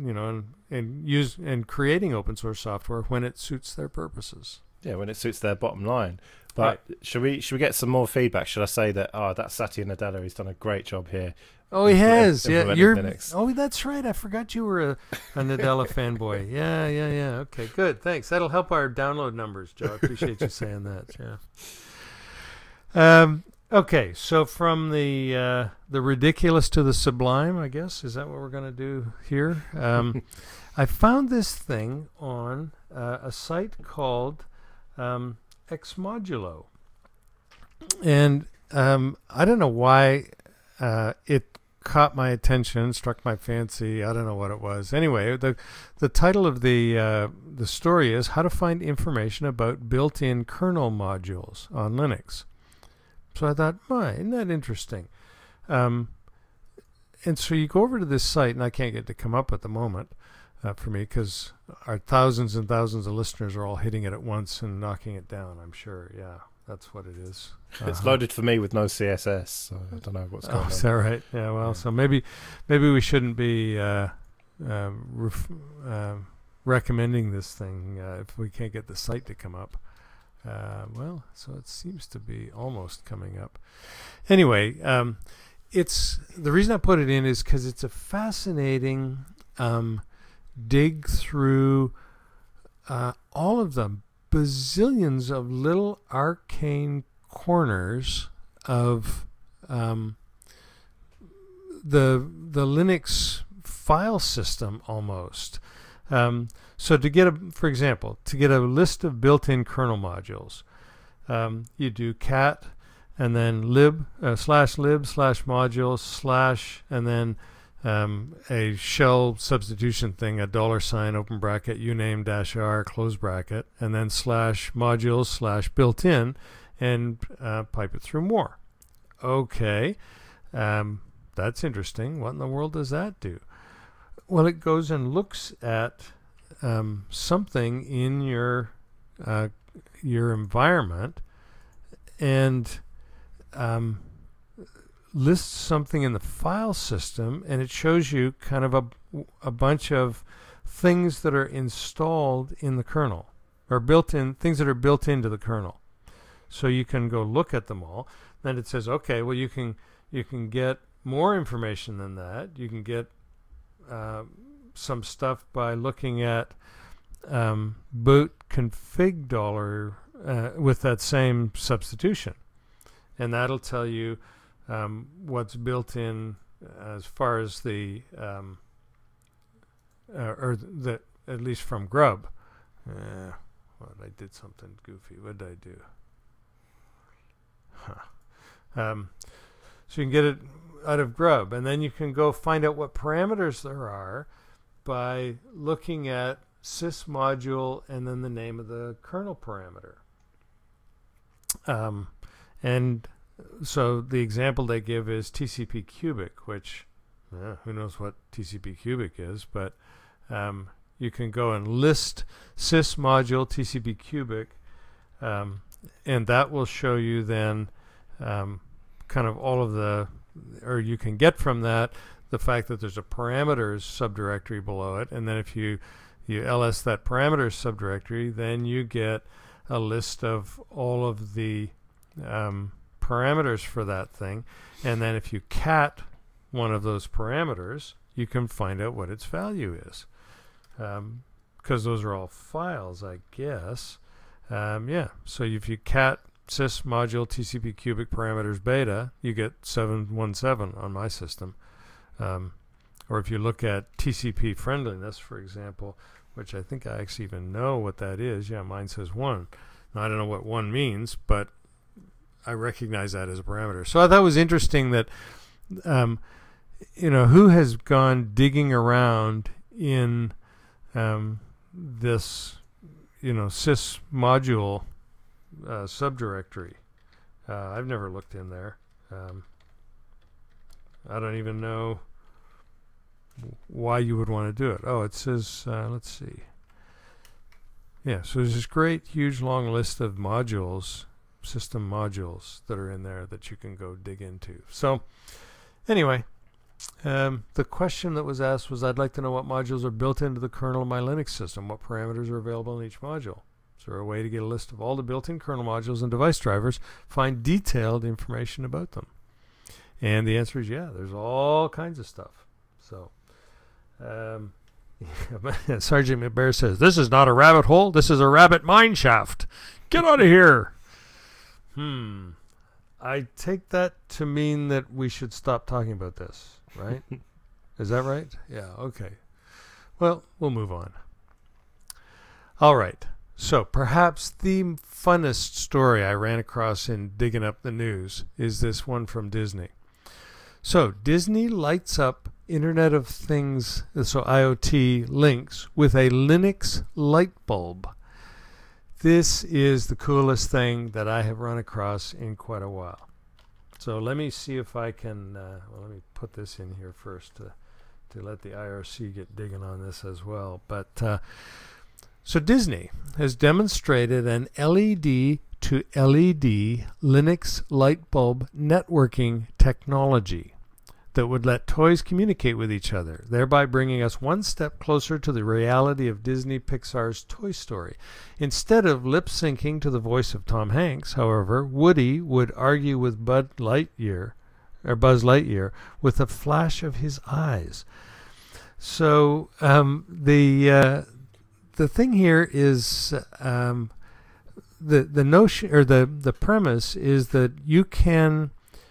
and creating open source software when it suits their purposes. Yeah, when it suits their bottom line. But right. Should we get some more feedback? Should I say that that's Satya Nadella? He's done a great job here. Oh, he has. Yeah, Linux. Oh, that's right. I forgot you were a Nadella fanboy. Yeah. Okay, good. Thanks. That'll help our download numbers, Joe. I appreciate you saying that. Yeah. Okay, so from the ridiculous to the sublime, I guess, is that what we're going to do here? I found this thing on a site called Xmodulo, and I don't know why it caught my attention, struck my fancy. I don't know what it was. Anyway, the title of the story is "How to Find Information About Built-in Kernel Modules on Linux." So I thought, isn't that interesting? And so you go over to this site, and I can't get it to come up at the moment for me because our thousands and thousands of listeners are all hitting it at once and knocking it down, I'm sure. Yeah, that's what it is. It's loaded for me with no CSS, so I don't know what's going on. Is that right? Yeah, well, so maybe we shouldn't be recommending this thing if we can't get the site to come up. So it seems to be almost coming up. Anyway, it's the reason I put it in is because it's a fascinating dig through all of the bazillions of little arcane corners of the Linux file system almost. So to get for example, to get a list of built-in kernel modules, you do cat and then lib /lib/modules/ and then a shell substitution thing, a $, open bracket, uname -r, close bracket, and then /modules/ built-in, and pipe it through more. Okay, that's interesting. What in the world does that do? Well, it goes and looks at something in your environment and lists something in the file system, and it shows you kind of a bunch of things that are installed in the kernel or built-in things that are built into the kernel. So you can go look at them all. Then it says, okay, well you can get more information than that. You can get some stuff by looking at boot config $ with that same substitution, and that'll tell you what's built in as far as the at least from Grub. I did something goofy. What did I do? So you can get it out of Grub, and then you can go find out what parameters there are by looking at sysmodule and then the name of the kernel parameter. And so the example they give is TCP cubic, which who knows what TCP cubic is, but you can go and list sysmodule TCP cubic, and that will show you then kind of all of the, or you can get from that the fact that there's a parameters subdirectory below it, and then if you ls that parameters subdirectory, then you get a list of all of the parameters for that thing, and then if you cat one of those parameters, you can find out what its value is, because those are all files, I guess. So if you cat sysmodule TCP cubic parameters beta, you get 717 on my system. Or if you look at TCP friendliness, for example, which I think I actually even know what that is. Yeah, mine says 1. Now, I don't know what 1 means, but I recognize that as a parameter. So I thought it was interesting that, who has gone digging around in this, sysmodule subdirectory. I've never looked in there. I don't even know why you would want to do it. Oh, it says, let's see. Yeah, so there's this great, huge, long list of modules, system modules that are in there that you can go dig into. So, anyway, the question that was asked was, I'd like to know what modules are built into the kernel of my Linux system. What parameters are available in each module? Is there a way to get a list of all the built-in kernel modules and device drivers, find detailed information about them? And the answer is yeah, there's all kinds of stuff. So, Sergeant McBear says, this is not a rabbit hole, this is a rabbit mine shaft. Get out of here. I take that to mean that we should stop talking about this, right? Is that right? Yeah, okay. Well, we'll move on. All right. So perhaps the funnest story I ran across in digging up the news is this one from Disney. So Disney lights up Internet of Things, so IoT links, with a Linux light bulb. This is the coolest thing that I have run across in quite a while. So let me see if I can, let me put this in here first to let the IRC get digging on this as well. But so Disney has demonstrated an LED to LED Linux light bulb networking technology that would let toys communicate with each other, thereby bringing us one step closer to the reality of Disney Pixar's Toy Story. Instead of lip-syncing to the voice of Tom Hanks, however, Woody would argue with Buzz Lightyear with a flash of his eyes. So the thing here is the notion, or the premise is that you can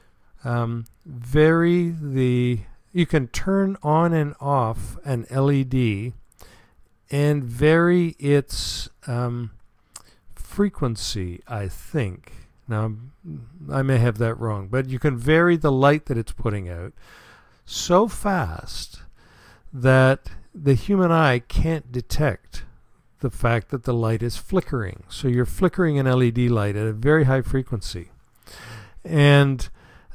you can turn on and off an LED and vary its frequency, I think. Now, I may have that wrong, but you can vary the light that it's putting out so fast that the human eye can't detect the fact that the light is flickering. So you're flickering an LED light at a very high frequency. And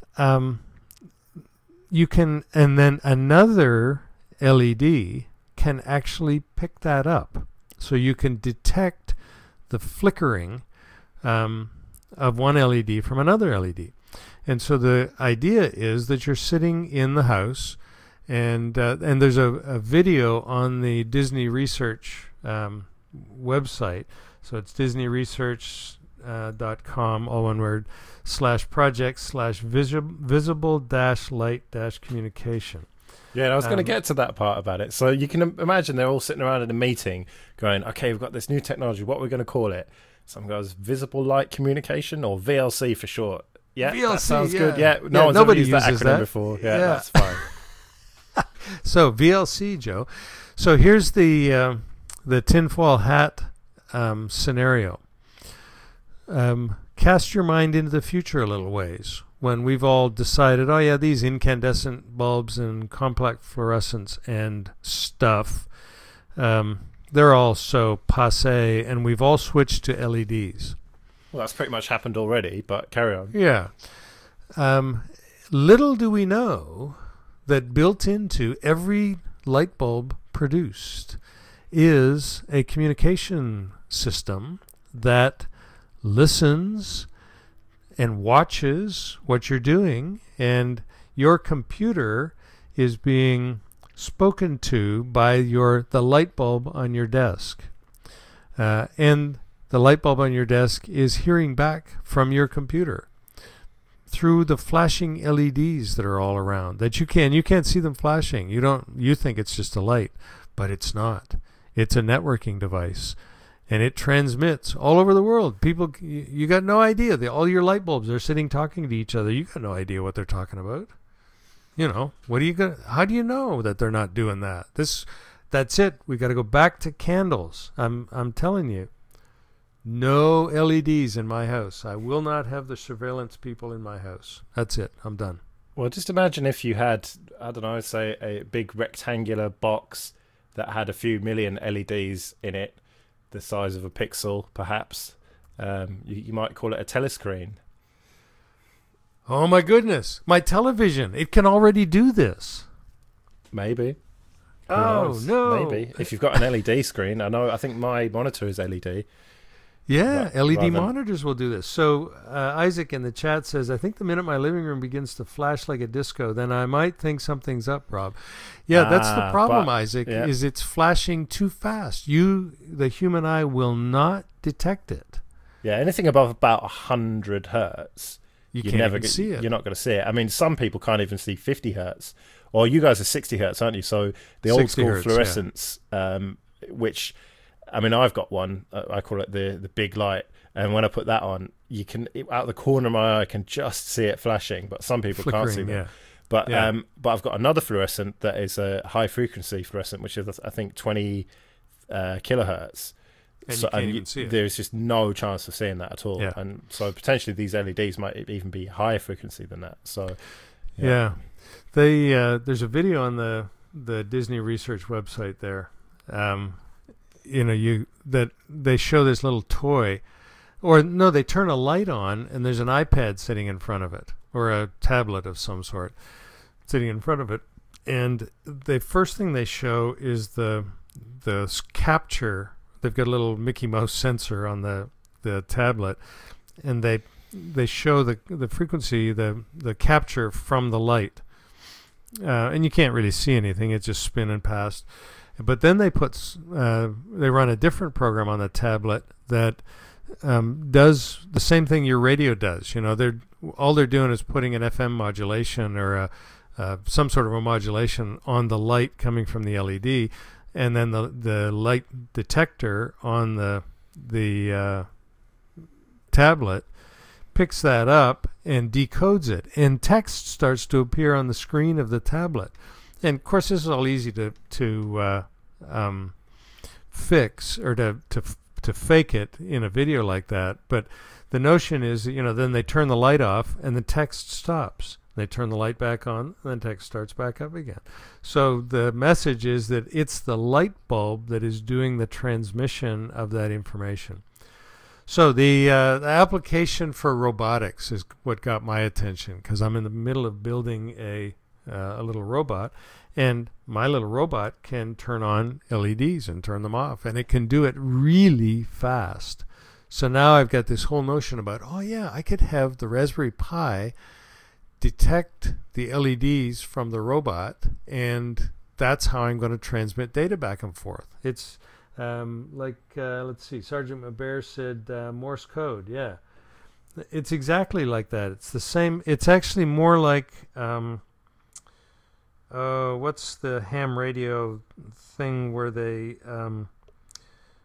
you can, and then another LED can actually pick that up. So you can detect the flickering of one LED from another LED. And so the idea is that you're sitting in the house, and there's a video on the Disney Research website. So it's disneyresearch.com, all one word, /project/visible-light-communication. Yeah, and I was going to get to that part about it. So you can imagine they're all sitting around in a meeting going, okay, we've got this new technology. What are we going to call it? Some goes visible light communication, or VLC for short. Yeah, VLC, that sounds yeah. good. Yeah, Yeah, one's ever nobody used that uses acronym that. before. Yeah, Yeah. that's fine. So VLC, Joe. So here's the tinfoil hat scenario. Cast your mind into the future a little ways when we've all decided, oh yeah, these incandescent bulbs and complex fluorescence and stuff, they're all so passé, and we've all switched to LEDs. Well, that's pretty much happened already, but carry on. Yeah. Little do we know that built into every light bulb produced is a communication system that listens and watches what you're doing, and your computer is being spoken to by the light bulb on your desk. And the light bulb on your desk is hearing back from your computer through the flashing LEDs that are all around that you can't see them flashing. You think it's just a light, but it's not. It's a networking device, and it transmits all over the world. People, you got no idea. All your light bulbs are sitting talking to each other. You got no idea what they're talking about. How do you know that they're not doing that? That's it. We got to go back to candles. I'm telling you. No LEDs in my house. I will not have the surveillance people in my house. That's it. I'm done. Well, just imagine if you had, I don't know, say a big rectangular box that had a few million LEDs in it, the size of a pixel, perhaps. You might call it a telescreen. Oh my goodness. My television. It can already do this. Maybe. Who Oh, knows? no. Maybe. If you've got an LED screen, I think my monitor is LED. Yeah, LED rather- monitors will do this. So Isaac in the chat says, I think the minute my living room begins to flash like a disco, then I might think something's up, Rob. Yeah, that's the problem, Isaac, yeah. is it's flashing too fast. The human eye will not detect it. Yeah, anything above about 100 hertz, You you're can't never even see it. You're not going to see it. I mean, some people can't even see 50 hertz. Or you guys are 60 hertz, aren't you? So the old 60 school hertz, fluorescence, which, I mean, I've got one. I call it the big light. And when I put that on, you can, out of the corner of my eye, I can just see it flashing. But some people can't see Flickering, them. yeah. But Yeah. but I've got another fluorescent that is a high frequency fluorescent, which is I think 20 kilohertz. And you can't even see it. There's just no chance of seeing that at all. Yeah. And so potentially these LEDs might even be higher frequency than that. So Yeah. There's a video on the Disney Research website there. That they show this little toy, or no, they turn a light on and there's an iPad sitting in front of it, or a tablet of some sort sitting in front of it, and the first thing they show is the capture. They've got a little Mickey Mouse sensor on the tablet, and they show the frequency, the capture from the light, and you can't really see anything. It's just spinning past. But then they run a different program on the tablet that does the same thing your radio does. All they're doing is putting an FM modulation or some sort of a modulation on the light coming from the LED, and then the light detector on the tablet picks that up and decodes it, and text starts to appear on the screen of the tablet. And of course, this is all easy to fix or to fake it in a video like that. But the notion is, then they turn the light off and the text stops. They turn the light back on, and then text starts back up again. So the message is that it's the light bulb that is doing the transmission of that information. So the application for robotics is what got my attention, because I'm in the middle of building a little robot, and my little robot can turn on LEDs and turn them off, and it can do it really fast. So now I've got this whole notion about, oh yeah, I could have the Raspberry Pi detect the LEDs from the robot, and that's how I'm going to transmit data back and forth. It's let's see, Sergeant Mabert said Morse code. Yeah, it's exactly like that. It's the same. It's actually more like what's the ham radio thing where they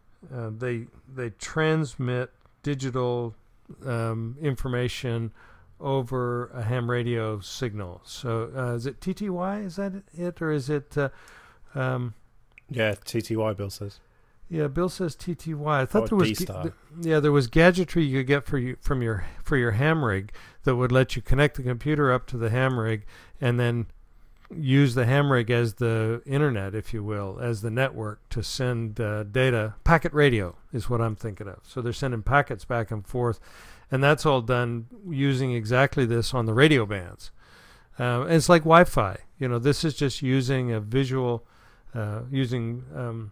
transmit digital information over a ham radio signal. So is it TTY? Is that it, or is it? Yeah, TTY. Bill says. Yeah, Bill says TTY. I thought there was D-Star. there was gadgetry you could get for your ham rig that would let you connect the computer up to the ham rig and then use the ham rig as the internet, if you will, as the network to send data. Packet radio is what I'm thinking of. So they're sending packets back and forth, and that's all done using exactly this on the radio bands. And it's like Wi-Fi. This is just using a visual, using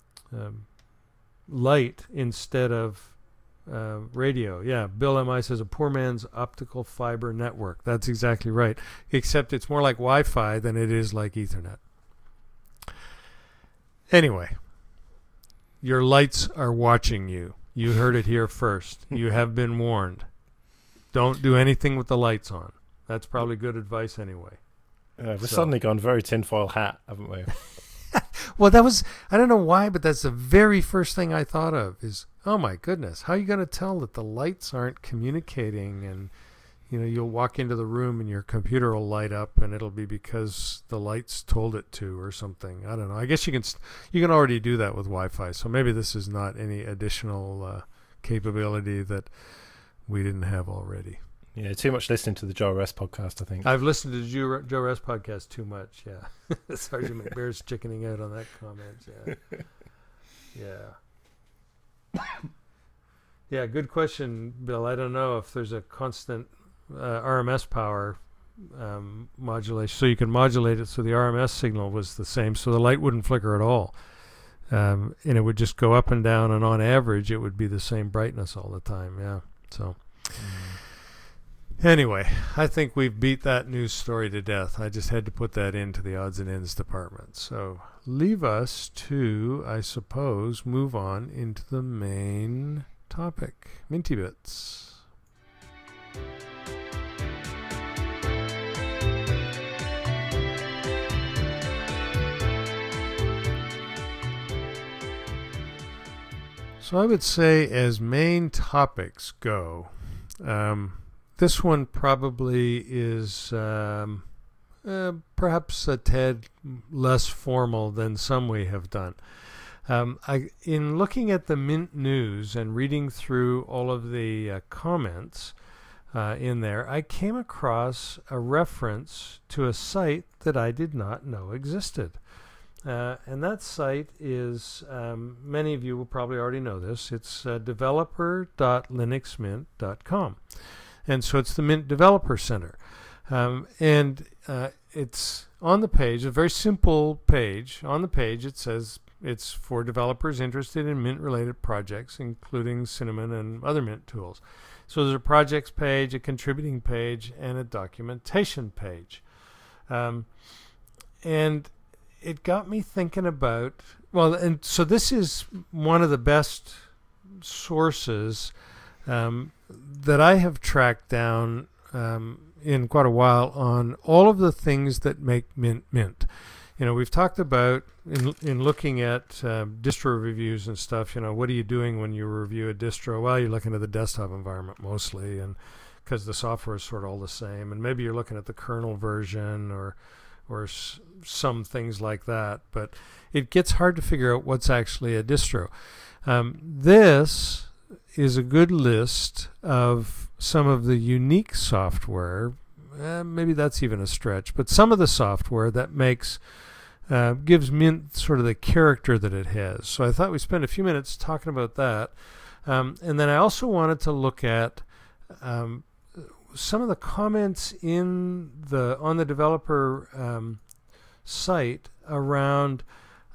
light instead of radio. Yeah, Bill M.I. says a poor man's optical fiber network. That's exactly right, except it's more like Wi-Fi than it is like Ethernet. Anyway, your lights are watching you. You heard it here first. You have been warned. Don't do anything with the lights on. That's probably good advice anyway. We've suddenly gone very tinfoil hat, haven't we? Well, that was, I don't know why, but that's the very first thing I thought of is, oh my goodness, how are you going to tell that the lights aren't communicating? And, you'll walk into the room and your computer will light up and it'll be because the lights told it to or something. I don't know. I guess you can already do that with Wi-Fi. So maybe this is not any additional capability that we didn't have already. Yeah, too much listening to the Joe Rest podcast, I think. I've listened to the Joe Rest podcast too much, yeah. Sergeant McBear's chickening out on that comment, yeah. Yeah. Yeah, good question, Bill. I don't know if there's a constant RMS power modulation. So you can modulate it so the RMS signal was the same, so the light wouldn't flicker at all. And it would just go up and down, and on average, it would be the same brightness all the time, yeah. So... Anyway, I think we've beat that news story to death. I just had to put that into the odds and ends department. So leave us to, I suppose, move on into the main topic. Minty Bits. So I would say as main topics go, this one probably is perhaps a tad less formal than some we have done. In looking at the Mint News and reading through all of the comments in there, I came across a reference to a site that I did not know existed. And that site is, many of you will probably already know this, it's developer.linuxmint.com. And so it's the Mint Developer Center. And it's on the page, a very simple page. On the page it says it's for developers interested in Mint-related projects, including Cinnamon and other Mint tools. So there's a projects page, a contributing page, and a documentation page. And it got me thinking about, well, and so this is one of the best sources that I have tracked down in quite a while on all of the things that make Mint Mint. We've talked about in looking at distro reviews and stuff, what are you doing when you review a distro? Well, you're looking at the desktop environment mostly, and because the software is sort of all the same, and maybe you're looking at the kernel version or some things like that, but it gets hard to figure out what's actually a distro. This is a good list of some of the unique software, maybe that's even a stretch, but some of the software that gives Mint sort of the character that it has. So I thought we'd spend a few minutes talking about that. And then I also wanted to look at some of the comments on the developer site around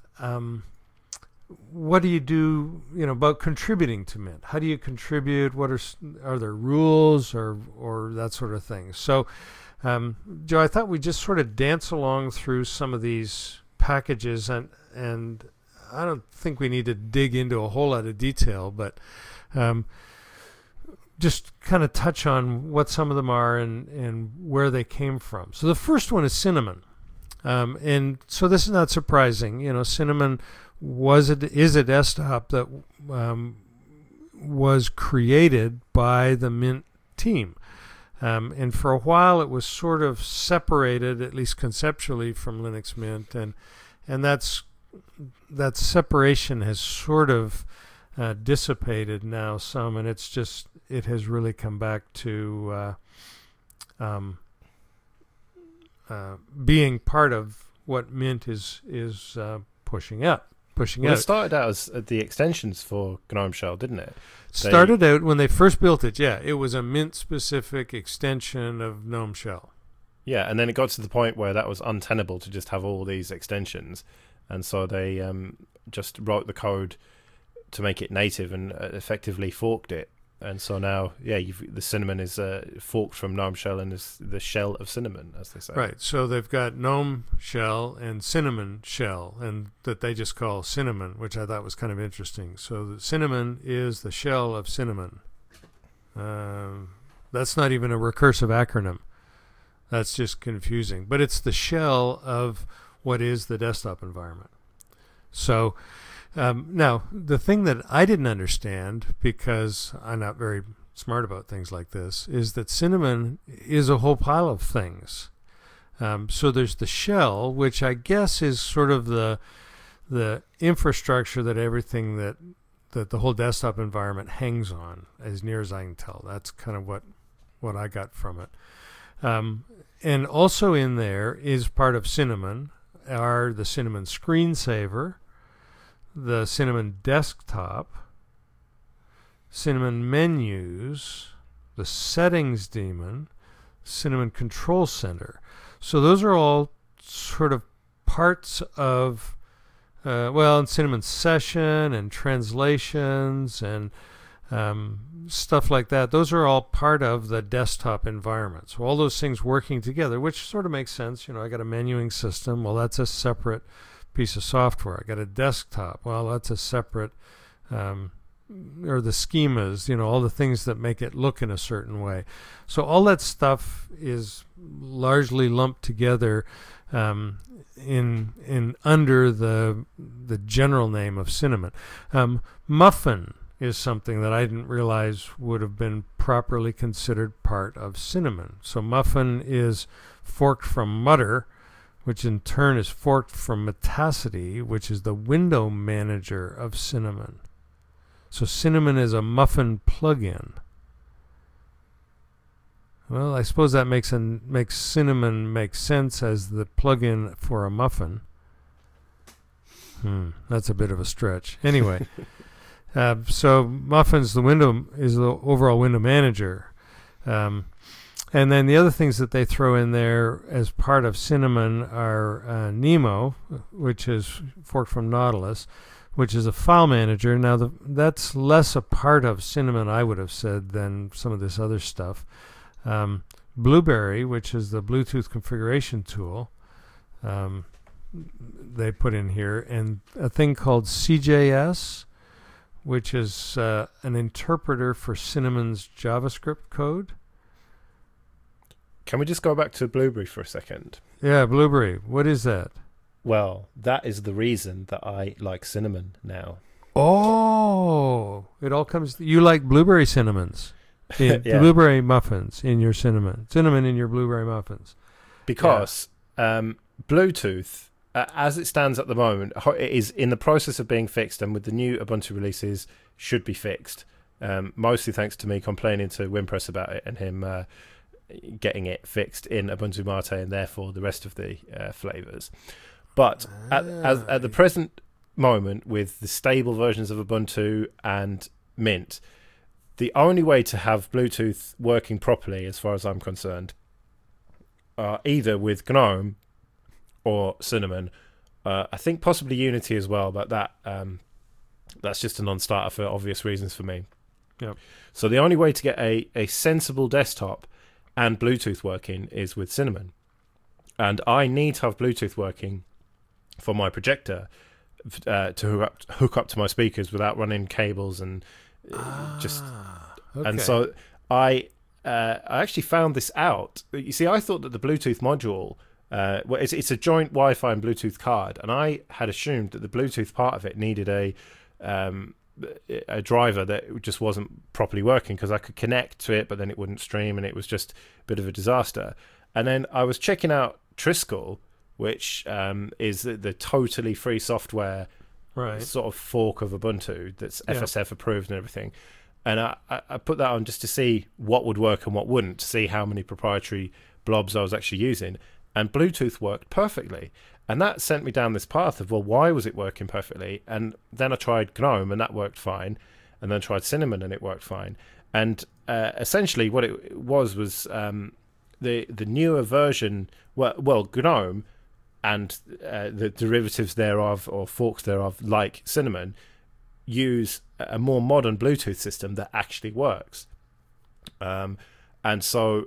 what do you do, about contributing to Mint? How do you contribute? What are there rules or that sort of thing? So, Joe, I thought we'd just sort of dance along through some of these packages, and I don't think we need to dig into a whole lot of detail, but just kind of touch on what some of them are and where they came from. So the first one is Cinnamon. And so this is not surprising. Cinnamon is a desktop that was created by the Mint team. And for a while it was sort of separated, at least conceptually, from Linux Mint, and that separation has sort of dissipated now some, and it has really come back to being part of what Mint is pushing out. It started out as the extensions for GNOME Shell, didn't it? Started out when they first built it, yeah. It was a Mint-specific extension of GNOME Shell. Yeah, and then it got to the point where that was untenable to just have all these extensions, and so they just wrote the code to make it native and effectively forked it. And so now, yeah, the Cinnamon is forked from GNOME Shell and is the shell of Cinnamon, as they say. Right. So they've got GNOME Shell and Cinnamon Shell, and that they just call Cinnamon, which I thought was kind of interesting. So the Cinnamon is the shell of Cinnamon. That's not even a recursive acronym. That's just confusing. But it's the shell of what is the desktop environment. So now, the thing that I didn't understand, because I'm not very smart about things like this, is that Cinnamon is a whole pile of things. So there's the shell, which I guess is sort of the infrastructure that everything that the whole desktop environment hangs on, as near as I can tell. That's kind of what I got from it. And also in there is part of Cinnamon, are the Cinnamon screensaver, the Cinnamon desktop, Cinnamon menus, the settings daemon, Cinnamon control center. So those are all sort of parts of, and Cinnamon session and translations and stuff like that. Those are all part of the desktop environment. So all those things working together, which sort of makes sense. I got a menuing system. Well, that's a separate piece of software. I got a desktop. Well, that's a separate, or the schemas, all the things that make it look in a certain way. So all that stuff is largely lumped together in under the general name of Cinnamon. Muffin is something that I didn't realize would have been properly considered part of Cinnamon. So Muffin is forked from Mutter, which in turn is forked from Metacity, which is the window manager of Cinnamon. So Cinnamon is a Muffin plugin. Well, I suppose that makes Cinnamon make sense as the plugin for a muffin. That's a bit of a stretch. Anyway, so Muffin's is the overall window manager. And then the other things that they throw in there as part of Cinnamon are Nemo, which is forked from Nautilus, which is a file manager. Now, that's less a part of Cinnamon, I would have said, than some of this other stuff. Blueberry, which is the Bluetooth configuration tool, they put in here, and a thing called CJS, which is an interpreter for Cinnamon's JavaScript code. Can we just go back to Blueberry for a second? Yeah, Blueberry. What is that? Well, that is the reason that I like Cinnamon now. Oh, it all comes... You like Blueberry Cinnamons. Yeah. Blueberry muffins in your Cinnamon. Cinnamon in your Blueberry muffins. Because Bluetooth, as it stands at the moment, it is in the process of being fixed, and with the new Ubuntu releases, should be fixed. Mostly thanks to me complaining to WinPress about it and him... getting it fixed in Ubuntu Mate and therefore the rest of the flavors. But at the present moment, with the stable versions of Ubuntu and Mint, the only way to have Bluetooth working properly, as far as I'm concerned, are either with GNOME or Cinnamon. I think possibly Unity as well, but that's just a non-starter for obvious reasons for me. Yep. So the only way to get a sensible desktop and Bluetooth working is with Cinnamon. And I need to have Bluetooth working for my projector to hook up to my speakers without running cables and just... Okay. And so I actually found this out. You see, I thought that the Bluetooth module... it's a joint Wi-Fi and Bluetooth card, and I had assumed that the Bluetooth part of it needed a a driver that just wasn't properly working, because I could connect to it, but then it wouldn't stream, and it was just a bit of a disaster. And then I was checking out Triskel, which is the totally free software sort of fork of Ubuntu that's FSF approved and everything. And I put that on just to see what would work and what wouldn't, to see how many proprietary blobs I was actually using. And Bluetooth worked perfectly. And that sent me down this path of, well, why was it working perfectly? And then I tried GNOME, and that worked fine. And then tried Cinnamon, and it worked fine. And essentially what it was the newer version, well, GNOME and the derivatives thereof, or forks thereof, like Cinnamon, use a more modern Bluetooth system that actually works. And so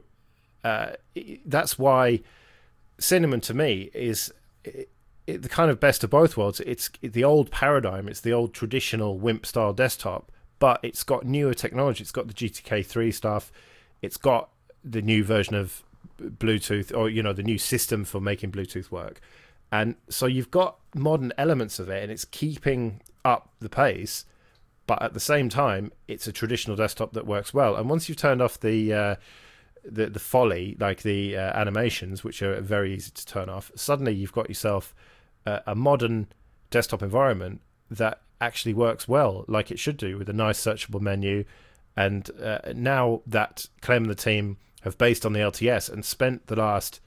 that's why Cinnamon, to me, is the kind of best of both worlds. It's the old paradigm, it's the old traditional WIMP style desktop, but it's got newer technology. It's got the GTK3 stuff, it's got the new version of Bluetooth, or the new system for making Bluetooth work. And so you've got modern elements of it, and it's keeping up the pace, but at the same time it's a traditional desktop that works well. And once you've turned off the folly, like the animations, which are very easy to turn off, suddenly you've got yourself a modern desktop environment that actually works well, like it should do, with a nice searchable menu. And now that Clem and the team have based on the LTS and spent the last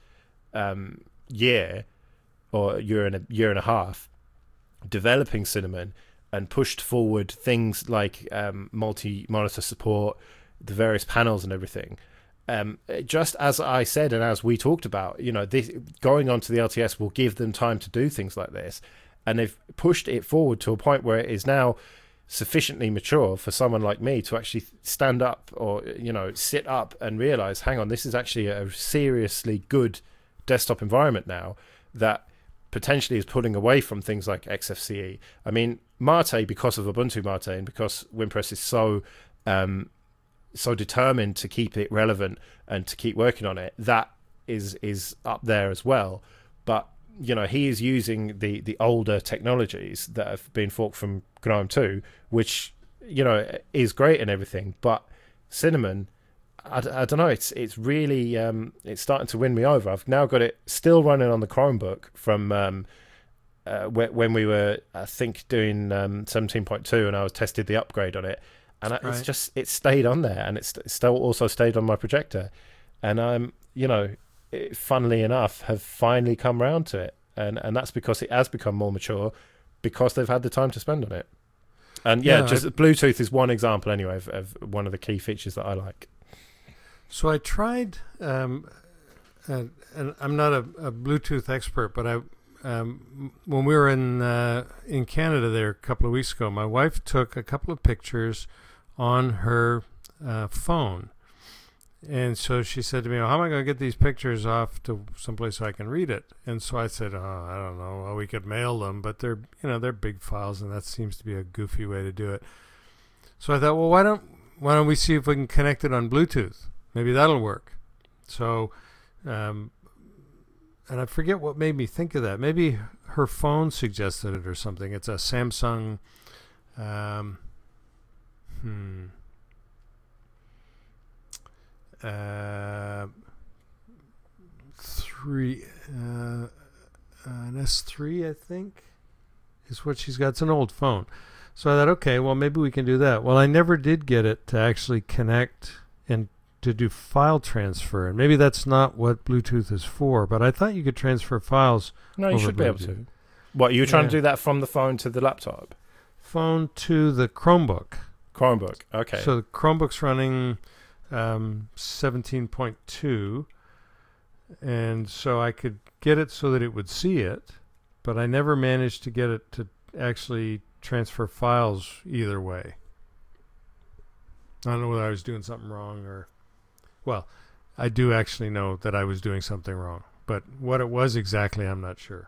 year or year and a half developing Cinnamon, and pushed forward things like multi-monitor support, the various panels and everything. Just as I said, and as we talked about, this, going on to the LTS will give them time to do things like this. And they've pushed it forward to a point where it is now sufficiently mature for someone like me to actually stand up, or sit up and realize, hang on, this is actually a seriously good desktop environment now that potentially is pulling away from things like XFCE. I mean, Mate, because of Ubuntu Mate, and because WinPress is so determined to keep it relevant and to keep working on it, that is up there as well. But he is using the older technologies that have been forked from GNOME 2, which is great and everything. But Cinnamon, I don't know, it's really it's starting to win me over. I've now got it still running on the Chromebook from when we were, I think, doing 17.2, and I was tested the upgrade on it, and it's stayed on there, and it's still also stayed on my projector, and I'm funnily enough, have finally come round to it, and that's because it has become more mature, because they've had the time to spend on it. And Bluetooth is one example anyway of one of the key features that I like. So I tried, and I'm not a Bluetooth expert, but when we were in Canada there a couple of weeks ago, my wife took a couple of pictures on her phone. And so she said to me, how am I going to get these pictures off to someplace so I can read it? And so I said, I don't know. Well, we could mail them, but they're big files, and that seems to be a goofy way to do it. So I thought, well, why don't we see if we can connect it on Bluetooth? Maybe that'll work. So, and I forget what made me think of that. Maybe her phone suggested it or something. It's a Samsung. An S3, I think, is what she's got. It's an old phone. So I thought, okay, well, maybe we can do that. Well, I never did get it to actually connect and to do file transfer. And maybe that's not what Bluetooth is for, but I thought you could transfer files. No, you should be able to. What, you were trying to do that from the phone to the laptop? Phone to the Chromebook. Chromebook, okay. So the Chromebook's running 17.2, and so I could get it so that it would see it, but I never managed to get it to actually transfer files either way. I don't know whether I was doing something wrong or... Well, I do actually know that I was doing something wrong, but what it was exactly, I'm not sure.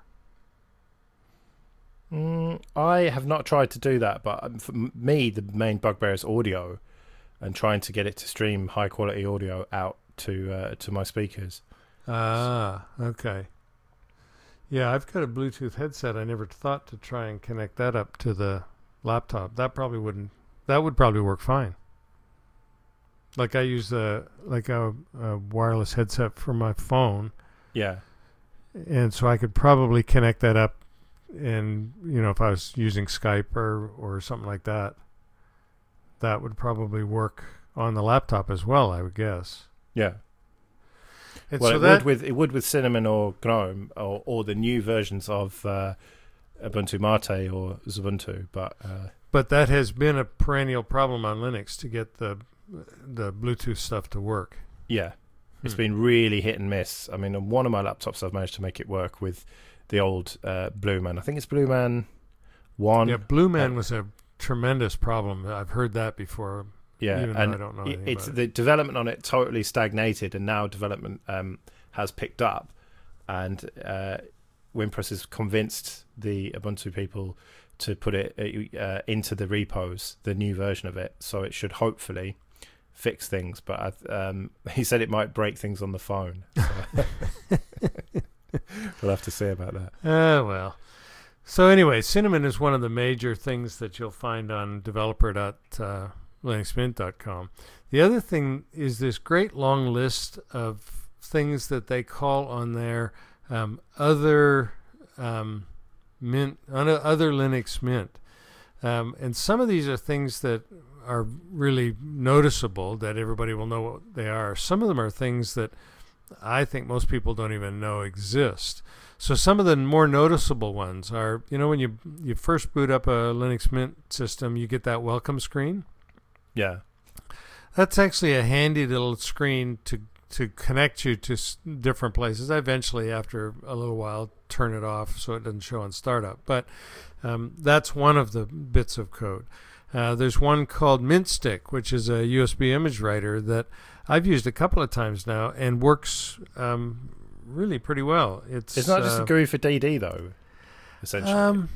I have not tried to do that, but for me, the main bugbear is audio, and trying to get it to stream high quality audio out to my speakers. Ah, okay. Yeah, I've got a Bluetooth headset. I never thought to try and connect that up to the laptop. That would probably work fine. Like I use a wireless headset for my phone. Yeah. And so I could probably connect that up, and if I was using Skype or something like that, that would probably work on the laptop as well, I would guess. Yeah. And well, so it would with Cinnamon or GNOME or the new versions of Ubuntu Mate or Xubuntu, but that has been a perennial problem on Linux to get the Bluetooth stuff to work. Yeah. It's been really hit and miss. I mean, on one of my laptops, I've managed to make it work with the old Blueman. I think it's Blueman 1. Yeah, Blueman was a tremendous problem. I've heard that before. Yeah, even and though I don't know anything about it. The development on it totally stagnated, and now development has picked up. And WinPress has convinced the Ubuntu people to put it into the repos, the new version of it, so it should hopefully fix things, but he said it might break things on the phone. So we'll have to see about that. Well. So anyway, Cinnamon is one of the major things that you'll find on developer.linuxmint.com. The other thing is this great long list of things that they call on their other Linux Mint. And some of these are things that are really noticeable, that everybody will know what they are. Some of them are things that I think most people don't even know exist. So some of the more noticeable ones are, when you first boot up a Linux Mint system, you get that welcome screen. Yeah. That's actually a handy little screen to connect you to different places. I eventually, after a little while, turn it off so it doesn't show on startup. But that's one of the bits of code. There's one called MintStick, which is a USB image writer that I've used a couple of times now and works really pretty well. It's not just a GUI for DD, though, essentially.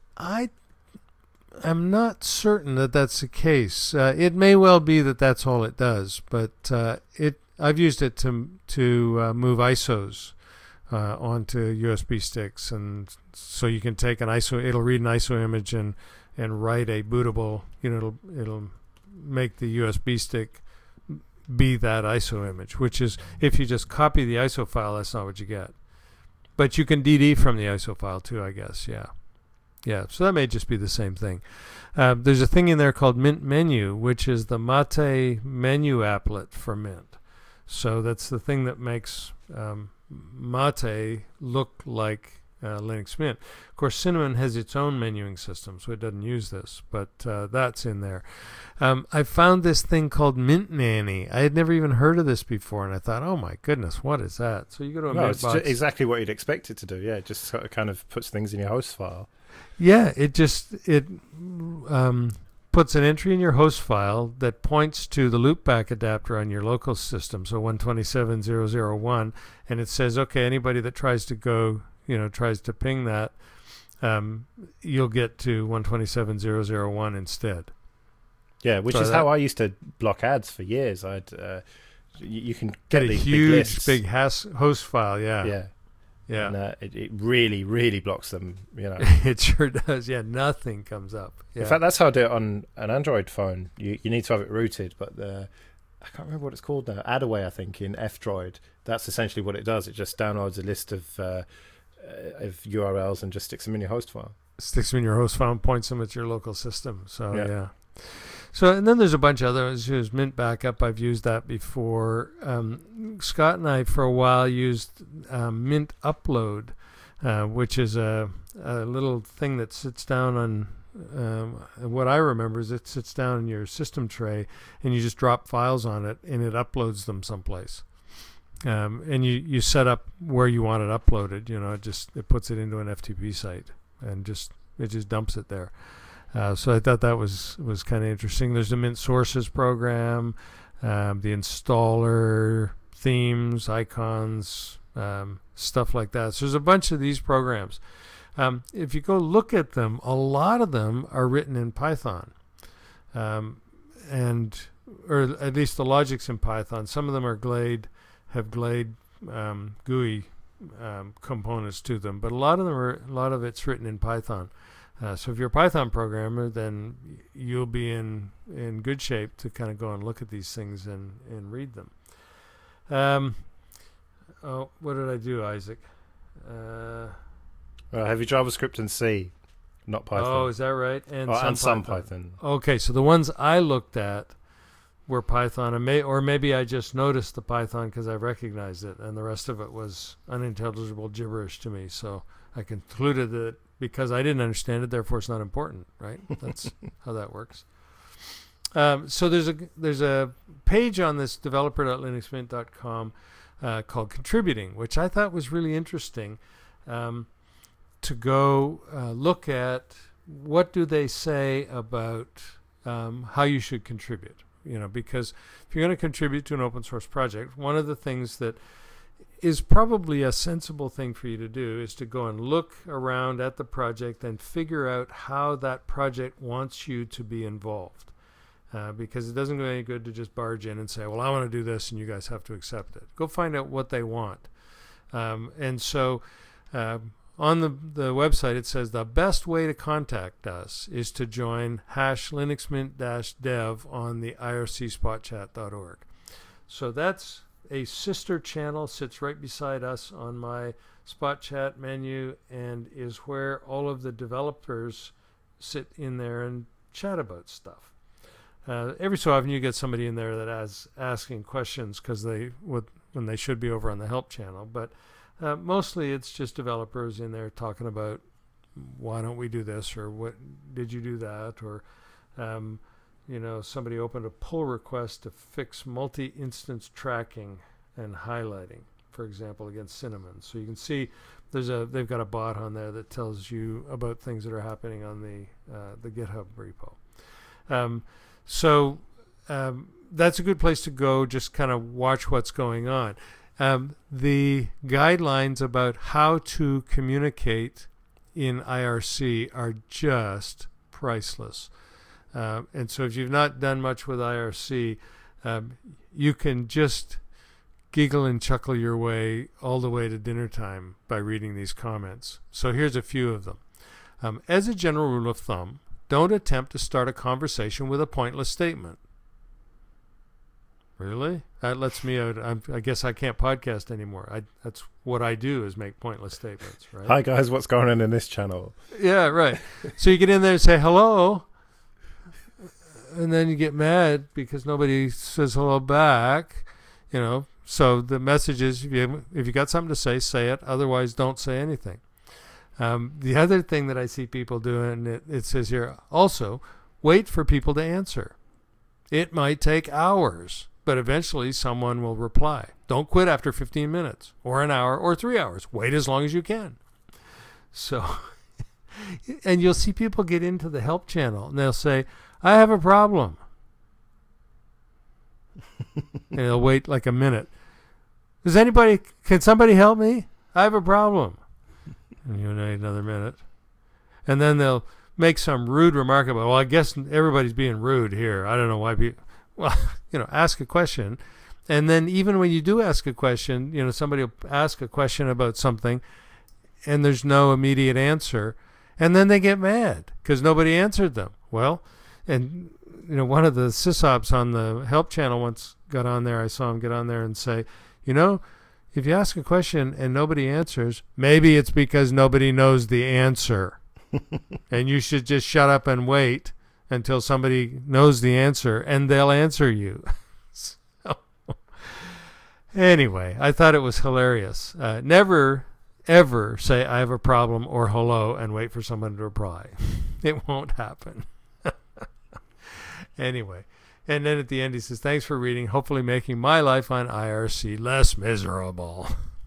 I'm not certain that that's the case. It may well be that that's all it does, but I've used it to move ISOs onto USB sticks, and so you can take an ISO. It'll read an ISO image and write a bootable. It'll make the USB stick be that ISO image. Which is, if you just copy the ISO file, that's not what you get. But you can DD from the ISO file too, I guess. Yeah. So that may just be the same thing. There's a thing in there called Mint Menu, which is the Mate menu applet for Mint. So that's the thing that makes Mate look like Linux Mint. Of course, Cinnamon has its own menuing system, so it doesn't use this, but that's in there. I found this thing called Mint Nanny. I had never even heard of this before, and I thought, oh my goodness, what is that? So you go to a Mint box. It's exactly what you'd expect it to do. Yeah, it just sort of kind of puts things in your host file. Yeah, it puts an entry in your host file that points to the loopback adapter on your local system, so 127.0.0.1, and it says, okay, anybody that tries to ping that, you'll get to 127.0.0.1 instead. Yeah, which is how I used to block ads for years. You can get a these huge big host file. Yeah. And it really, really blocks them. It sure does. Yeah, nothing comes up. Yeah. In fact, that's how I do it on an Android phone. You need to have it rooted, but I can't remember what it's called now. Adaway, I think, in F-Droid. That's essentially what it does. It just downloads a list of URLs and just sticks them in your host file. Sticks them in your host file and points them at your local system. So yeah. So, and then there's a bunch of others. There's Mint Backup. I've used that before. Scott and I, for a while, used Mint Upload, which is a little thing that sits down on, what I remember is it sits down in your system tray, and you just drop files on it, and it uploads them someplace. And you set up where you want it uploaded. It puts it into an FTP site, and it just dumps it there. So I thought that was kind of interesting. There's the Mint Sources program, the installer, themes, icons, stuff like that. So there's a bunch of these programs. If you go look at them, a lot of them are written in Python, or at least the logic's in Python. Some of them are have Glade GUI components to them, but a lot of it's written in Python. So if you're a Python programmer, then you'll be in good shape to kind of go and look at these things and read them. What did I do, Isaac? Heavy JavaScript and C, not Python. Oh, is that right? And some Python. Okay, so the ones I looked at were Python, or maybe I just noticed the Python because I recognized it, and the rest of it was unintelligible gibberish to me. So I concluded that because I didn't understand it, therefore it's not important, right? That's how that works. So there's a page on this developer.linuxmint.com called Contributing, which I thought was really interesting. To go look at what do they say about how you should contribute. Because if you're going to contribute to an open source project, one of the things that is probably a sensible thing for you to do is to go and look around at the project and figure out how that project wants you to be involved. Because it doesn't do any good to just barge in and say, well, I want to do this and you guys have to accept it. Go find out what they want. And so on the website, it says the best way to contact us is to join #linuxmint-dev on the ircspotchat.org. So that's a sister channel, sits right beside us on my Spot Chat menu, and is where all of the developers sit in there and chat about stuff. Every so often you get somebody in there that is asking questions when they should be over on the help channel, but mostly it's just developers in there talking about why don't we do this, or what did you do that, or somebody opened a pull request to fix multi-instance tracking and highlighting, for example, against Cinnamon. So you can see they've got a bot on there that tells you about things that are happening on the GitHub repo. So that's a good place to go, just kind of watch what's going on. The guidelines about how to communicate in IRC are just priceless. And so if you've not done much with IRC, you can just giggle and chuckle your way all the way to dinner time by reading these comments. So here's a few of them. As a general rule of thumb, don't attempt to start a conversation with a pointless statement. Really? That lets me out. I guess I can't podcast anymore. That's what I do, is make pointless statements, right? Hi guys, what's going on in this channel? Yeah, right. So you get in there and say hello, and then you get mad because nobody says hello back. So the message is, if you got something to say it. Otherwise, don't say anything. The other thing that I see people doing, it says here, also, wait for people to answer. It might take hours, but eventually someone will reply. Don't quit after 15 minutes, or an hour, or 3 hours. Wait as long as you can. So, and you'll see people get into the help channel, and they'll say, I have a problem. And they'll wait like a minute. Can somebody help me? I have a problem. And you wait another minute. And then they'll make some rude remark about, well, I guess everybody's being rude here. I don't know why people... Well, ask a question. And then even when you do ask a question, somebody will ask a question about something and there's no immediate answer. And then they get mad because nobody answered them. Well, and, one of the sysops on the help channel once got on there. I saw him get on there and say, if you ask a question and nobody answers, maybe it's because nobody knows the answer. And you should just shut up and wait until somebody knows the answer, and they'll answer you. So, anyway, I thought it was hilarious. Never, ever say, I have a problem or hello and wait for someone to reply. It won't happen. Anyway. And then at the end he says, thanks for reading, hopefully making my life on IRC less miserable.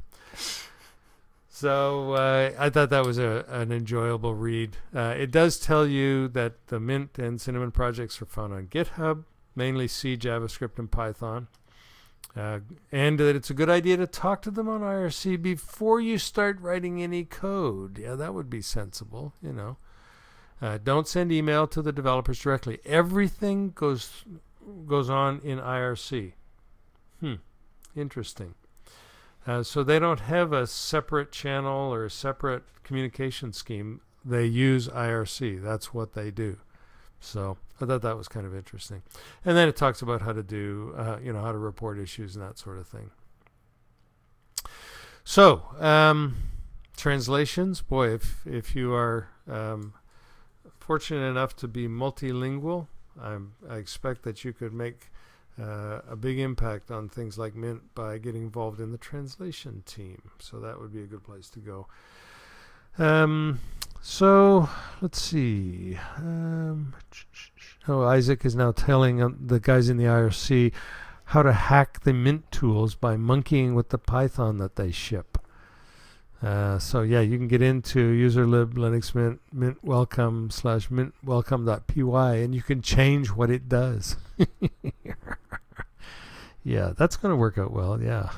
So I thought that was an enjoyable read. It does tell you that the Mint and Cinnamon projects are found on GitHub, mainly C, JavaScript, and Python. And that it's a good idea to talk to them on IRC before you start writing any code. Yeah, that would be sensible, Don't send email to the developers directly. Everything goes on in IRC. Interesting. So they don't have a separate channel or a separate communication scheme. they use IRC. That's what they do. So I thought that was kind of interesting. And then it talks about how to do, how to report issues and that sort of thing. So, translations. Boy, if you are fortunate enough to be multilingual, I expect that you could make a big impact on things like Mint by getting involved in the translation team. So that would be a good place to go. So let's see. Isaac is now telling the guys in the IRC how to hack the Mint tools by monkeying with the Python that they ship. So yeah, you can get into userlib Linux Mint welcome /mint welcome.py and you can change what it does. Yeah, that's going to work out well. Yeah.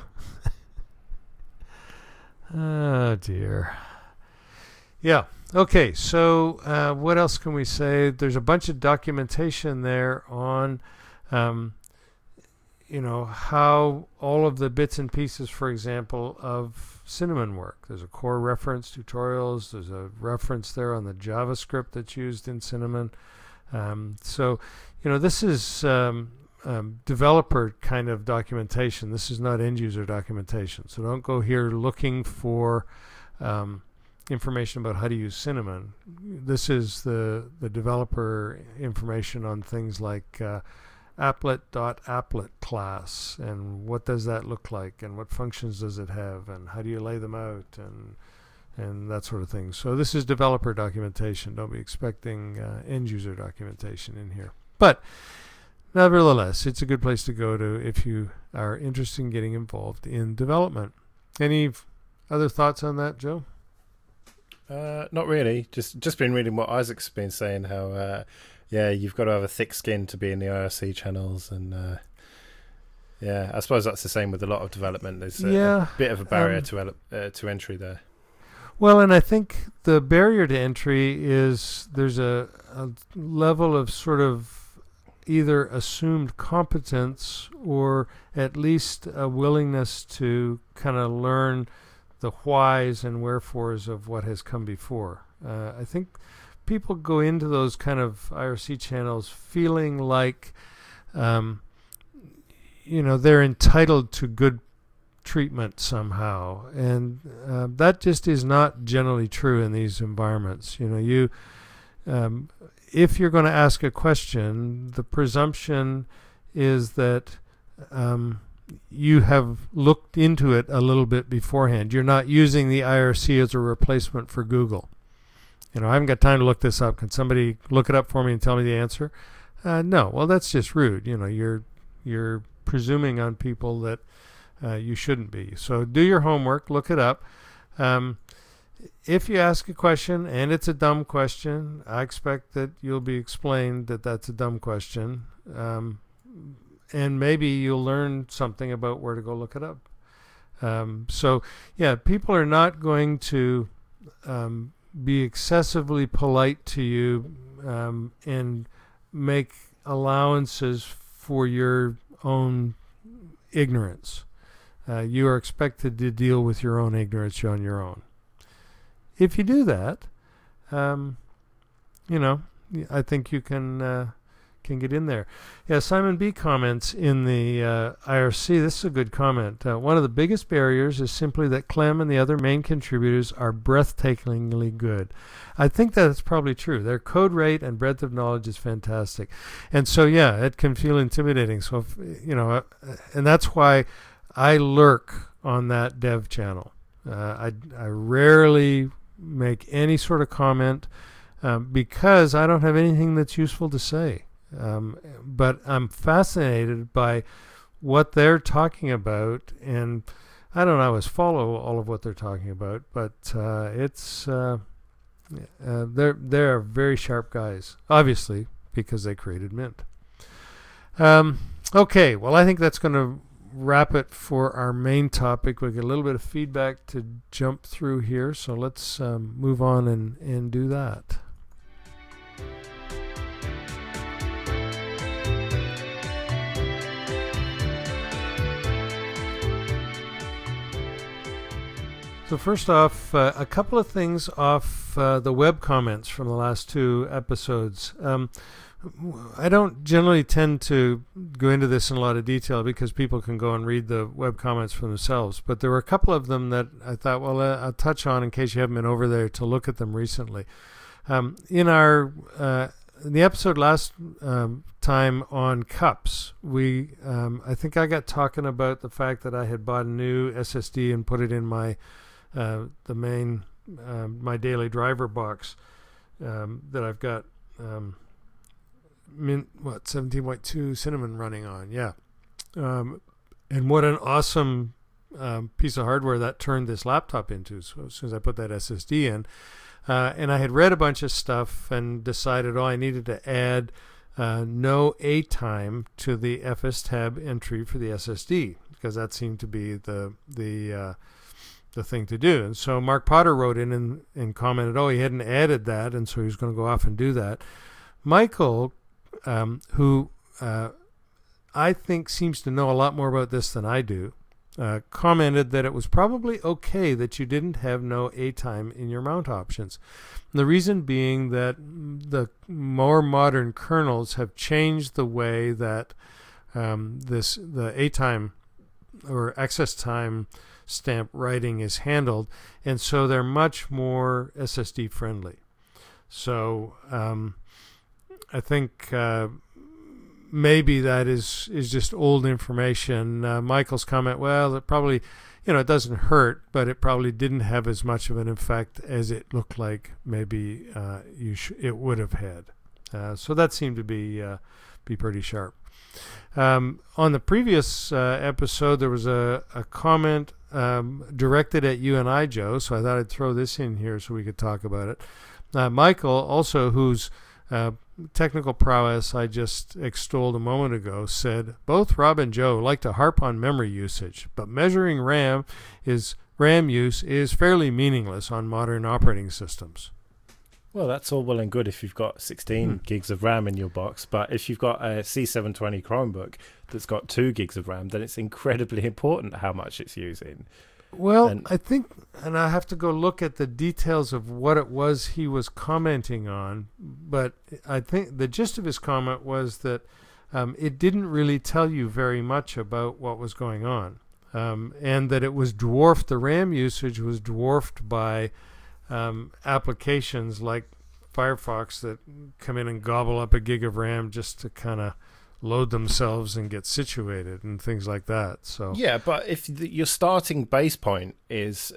Oh dear. Yeah. Okay. So what else can we say? There's a bunch of documentation there on, how all of the bits and pieces, for example, of Cinnamon work. There's a core reference, tutorials. There's a reference there on the JavaScript that's used in Cinnamon. So this is developer kind of documentation. This is not end user documentation. So don't go here looking for information about how to use Cinnamon. This is the developer information on things like applet.applet class and what does that look like and what functions does it have and how do you lay them out and that sort of thing. So this is developer documentation. Don't be expecting end user documentation in here. But nevertheless, it's a good place to go to if you are interested in getting involved in development. Any other thoughts on that, Joe? Not really. Just been reading what Isaac's been saying, how you've got to have a thick skin to be in the IRC channels, and I suppose that's the same with a lot of development. There's a bit of a barrier to entry there. Well, and I think the barrier to entry is there's a level of sort of either assumed competence or at least a willingness to kind of learn the whys and wherefores of what has come before. I think people go into those kind of IRC channels feeling like, they're entitled to good treatment somehow, and that just is not generally true in these environments. If you're going to ask a question, the presumption is that you have looked into it a little bit beforehand. You're not using the IRC as a replacement for Google. I haven't got time to look this up. Can somebody look it up for me and tell me the answer? No. Well, that's just rude. You're presuming on people that you shouldn't be. So do your homework. Look it up. If you ask a question and it's a dumb question, I expect that you'll be explained that that's a dumb question. And maybe you'll learn something about where to go look it up. People are not going to be excessively polite to you and make allowances for your own ignorance. You are expected to deal with your own ignorance on your own. If you do that, I think you can get in there. Yeah, Simon B. comments in the IRC. This is a good comment. One of the biggest barriers is simply that Clem and the other main contributors are breathtakingly good. I think that's probably true. Their code rate and breadth of knowledge is fantastic. And so, it can feel intimidating. So, and that's why I lurk on that dev channel. I rarely make any sort of comment because I don't have anything that's useful to say. But I'm fascinated by what they're talking about, and I don't always follow all of what they're talking about, but they're very sharp guys, obviously, because they created Mint. Okay, well, I think that's going to wrap it for our main topic. We get a little bit of feedback to jump through here, so let's move on and do that. So first off, a couple of things off the web comments from the last two episodes. I don't generally tend to go into this in a lot of detail because people can go and read the web comments for themselves. But there were a couple of them that I thought, well, I'll touch on in case you haven't been over there to look at them recently. In the episode last time on cups, I think I got talking about the fact that I had bought a new SSD and put it in my the main my daily driver box that I've got 17.2 Cinnamon running on, and what an awesome piece of hardware that turned this laptop into. So as soon as I put that SSD in, and I had read a bunch of stuff and decided, I needed to add no A time to the FSTab entry for the SSD because that seemed to be the thing to do. And so Mark Potter wrote in and commented, he hadn't added that, and so he was going to go off and do that. Michael, who I think seems to know a lot more about this than I do, commented that it was probably okay that you didn't have no A time in your mount options. And the reason being that the more modern kernels have changed the way that the A time or access time stamp writing is handled, and so they're much more SSD friendly. So I think maybe that is just old information. Michael's comment, well, it probably, it doesn't hurt, but it probably didn't have as much of an effect as it looked like maybe it would have had. So that seemed to be pretty sharp. On the previous episode, there was a comment directed at you and I, Joe, so I thought I'd throw this in here so we could talk about it. Michael, also, whose technical prowess I just extolled a moment ago, said, both Rob and Joe like to harp on memory usage, but measuring RAM use is fairly meaningless on modern operating systems. Well, that's all well and good if you've got 16 gigs of RAM in your box, but if you've got a C720 Chromebook that's got 2 gigs of RAM, then it's incredibly important how much it's using. Well, I think, and I have to go look at the details of what it was he was commenting on, but I think the gist of his comment was that it didn't really tell you very much about what was going on, and that it was dwarfed, the RAM usage was dwarfed by applications like Firefox that come in and gobble up a gig of RAM just to kind of load themselves and get situated and things like that. So yeah, but if your starting base point is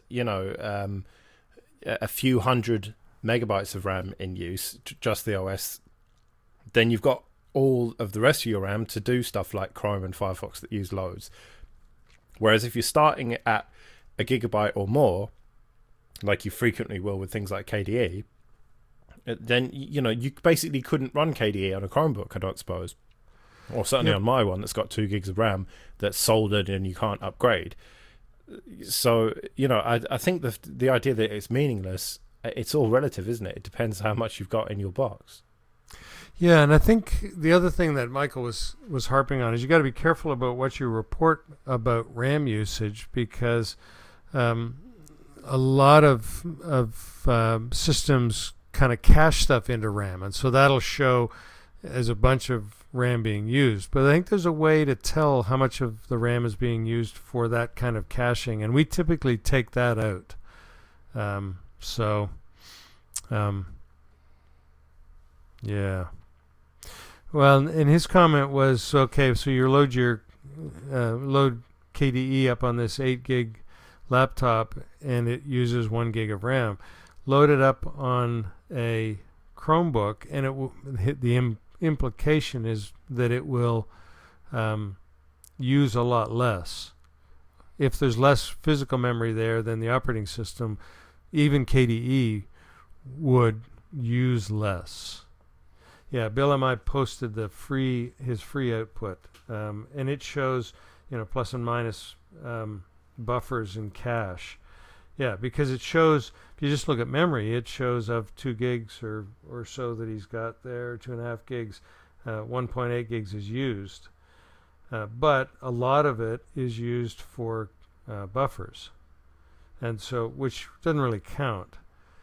a few hundred megabytes of RAM in use, just the OS, then you've got all of the rest of your RAM to do stuff like Chrome and Firefox that use loads. Whereas if you're starting at a gigabyte or more, like you frequently will with things like KDE, then you basically couldn't run KDE on a Chromebook, I don't suppose. Or certainly on my one that's got 2 gigs of RAM that's soldered and you can't upgrade. So, I think the idea that it's meaningless, it's all relative, isn't it? It depends how much you've got in your box. Yeah, and I think the other thing that Michael was harping on is you got to be careful about what you report about RAM usage, because a lot of systems kind of cache stuff into RAM, and so that'll show as a bunch of RAM being used. But I think there's a way to tell how much of the RAM is being used for that kind of caching, and we typically take that out. Yeah. Well, and his comment was, okay, so you load KDE up on this 8 gig laptop and it uses 1 gig of RAM. Load it up on a Chromebook and it will hit the implication is that it will use a lot less. If there's less physical memory there, then the operating system, even KDE, would use less. Yeah, Bill M.I. posted his free output, and it shows plus and minus buffers and cache. Yeah, because it shows, if you just look at memory, it shows of 2 gigs or so that he's got there, 2.5 gigs, 1.8 gigs is used. But a lot of it is used for buffers. and so which doesn't really count.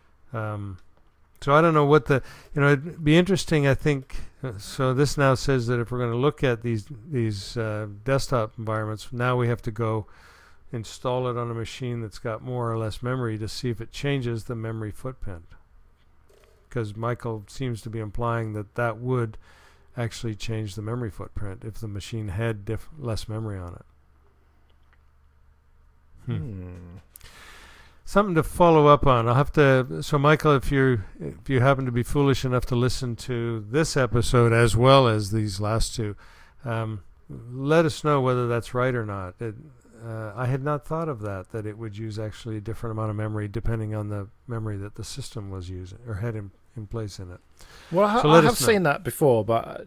So I don't know what it'd be interesting, I think. So this now says that if we're going to look at these desktop environments, now we have to go install it on a machine that's got more or less memory to see if it changes the memory footprint. Because Michael seems to be implying that would actually change the memory footprint if the machine had less memory on it. Something to follow up on. I'll have to. So, Michael, if you happen to be foolish enough to listen to this episode as well as these last two, let us know whether that's right or not. I had not thought of that it would use actually a different amount of memory depending on the memory that the system was using or had in place in it. Well, I have seen that before, but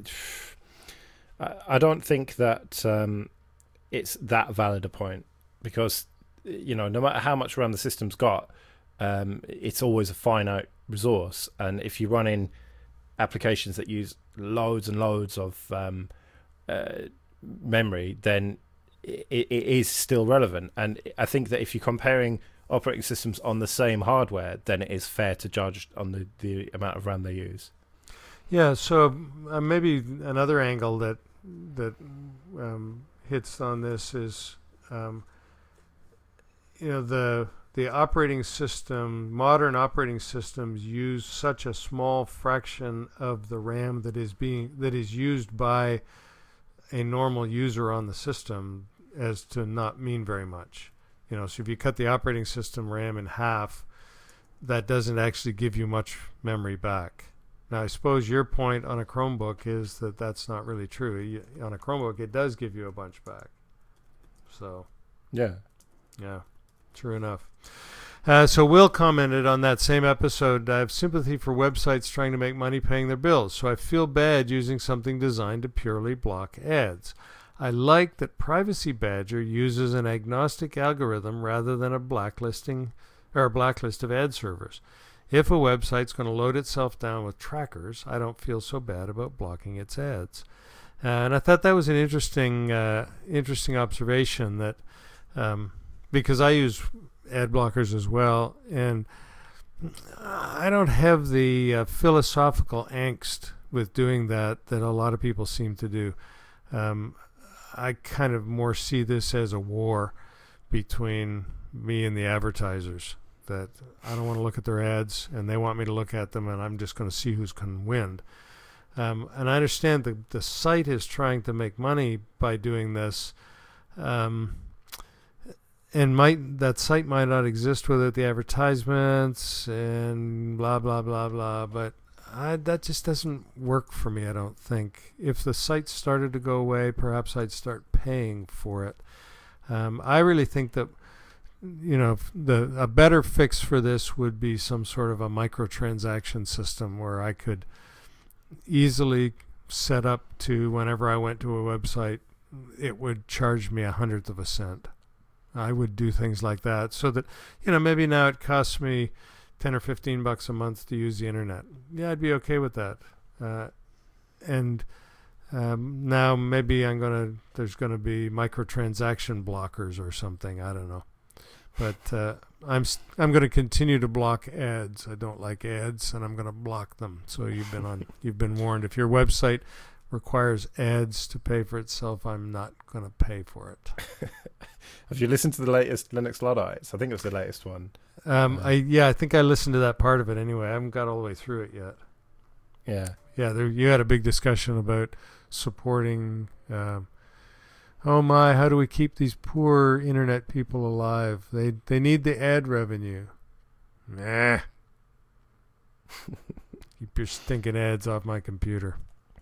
I don't think that it's that valid a point, because no matter how much RAM the system's got, it's always a finite resource, and if you run in applications that use loads and loads of memory, then it is still relevant. And I think that if you're comparing operating systems on the same hardware, then it is fair to judge on the amount of RAM they use. Yeah, so maybe another angle that hits on this is the operating system, modern operating systems use such a small fraction of the RAM that is used by a normal user on the system as to not mean very much. So if you cut the operating system RAM in half, that doesn't actually give you much memory back. Now, I suppose your point on a Chromebook is that that's not really true. On a Chromebook, it does give you a bunch back. So, yeah, true enough. So Will commented on that same episode, I have sympathy for websites trying to make money paying their bills, so I feel bad using something designed to purely block ads. I like that Privacy Badger uses an agnostic algorithm rather than a blacklist of ad servers. If a website's going to load itself down with trackers, I don't feel so bad about blocking its ads. And I thought that was an interesting observation, that because I use ad blockers as well, and I don't have the philosophical angst with doing that a lot of people seem to do. I kind of more see this as a war between me and the advertisers, that I don't want to look at their ads and they want me to look at them, and I'm just going to see who's going to win. And I understand the site is trying to make money by doing this, and that site might not exist without the advertisements and blah, blah, blah, blah, but that just doesn't work for me, I don't think. If the site started to go away, perhaps I'd start paying for it. I really think that a better fix for this would be some sort of a microtransaction system where I could easily set up to, whenever I went to a website, it would charge me 1/100 of a cent. I would do things like that, so that maybe now it costs me $10 or $15 a month to use the internet. Yeah, I'd be okay with that. Now maybe there's gonna be microtransaction blockers or something. I don't know, but I'm gonna continue to block ads. I don't like ads, and I'm gonna block them. So you've been warned. If your website requires ads to pay for itself, I'm not gonna pay for it. Have you listened to the latest Linux Luddites? I think it was the latest one. I think I listened to that part of it anyway. I haven't got all the way through it yet. Yeah. You had a big discussion about supporting. How do we keep these poor internet people alive? They need the ad revenue. Nah. Keep your stinking ads off my computer.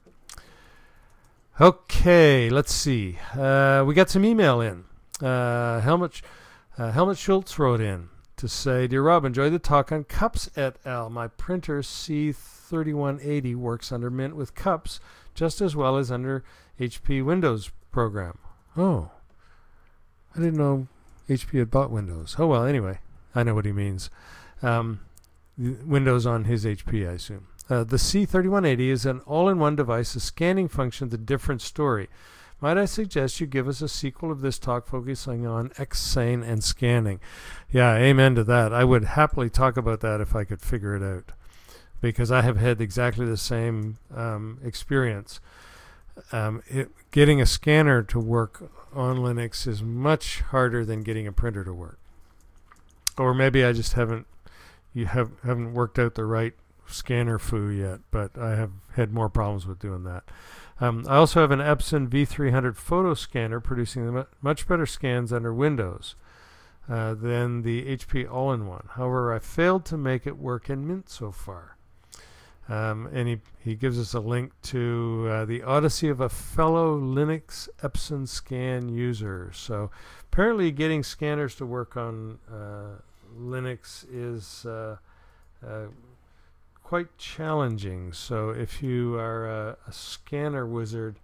Okay, let's see. We got some email in. Helmut Schultz wrote in to say, Dear Rob, enjoyed the talk on Cups et al. My printer C3180 works under Mint with Cups just as well as under HP Windows program. Oh, I didn't know HP had bought Windows. Oh, well, anyway, I know what he means. Windows on his HP, I assume. The C3180 is an all-in-one device. A scanning function, the different story. Might I suggest you give us a sequel of this talk focusing on Xsane and scanning? Yeah, amen to that. I would happily talk about that if I could figure it out, because I have had exactly the same experience. Getting a scanner to work on Linux is much harder than getting a printer to work. Or maybe I just haven't worked out the right scanner foo yet, but I have had more problems with doing that. I also have an Epson V300 photo scanner producing much better scans under Windows than the HP All-in-One. However, I failed to make it work in Mint so far. And he gives us a link to the Odyssey of a fellow Linux Epson scan user. So apparently getting scanners to work on Linux is quite challenging. So if you are a scanner wizard,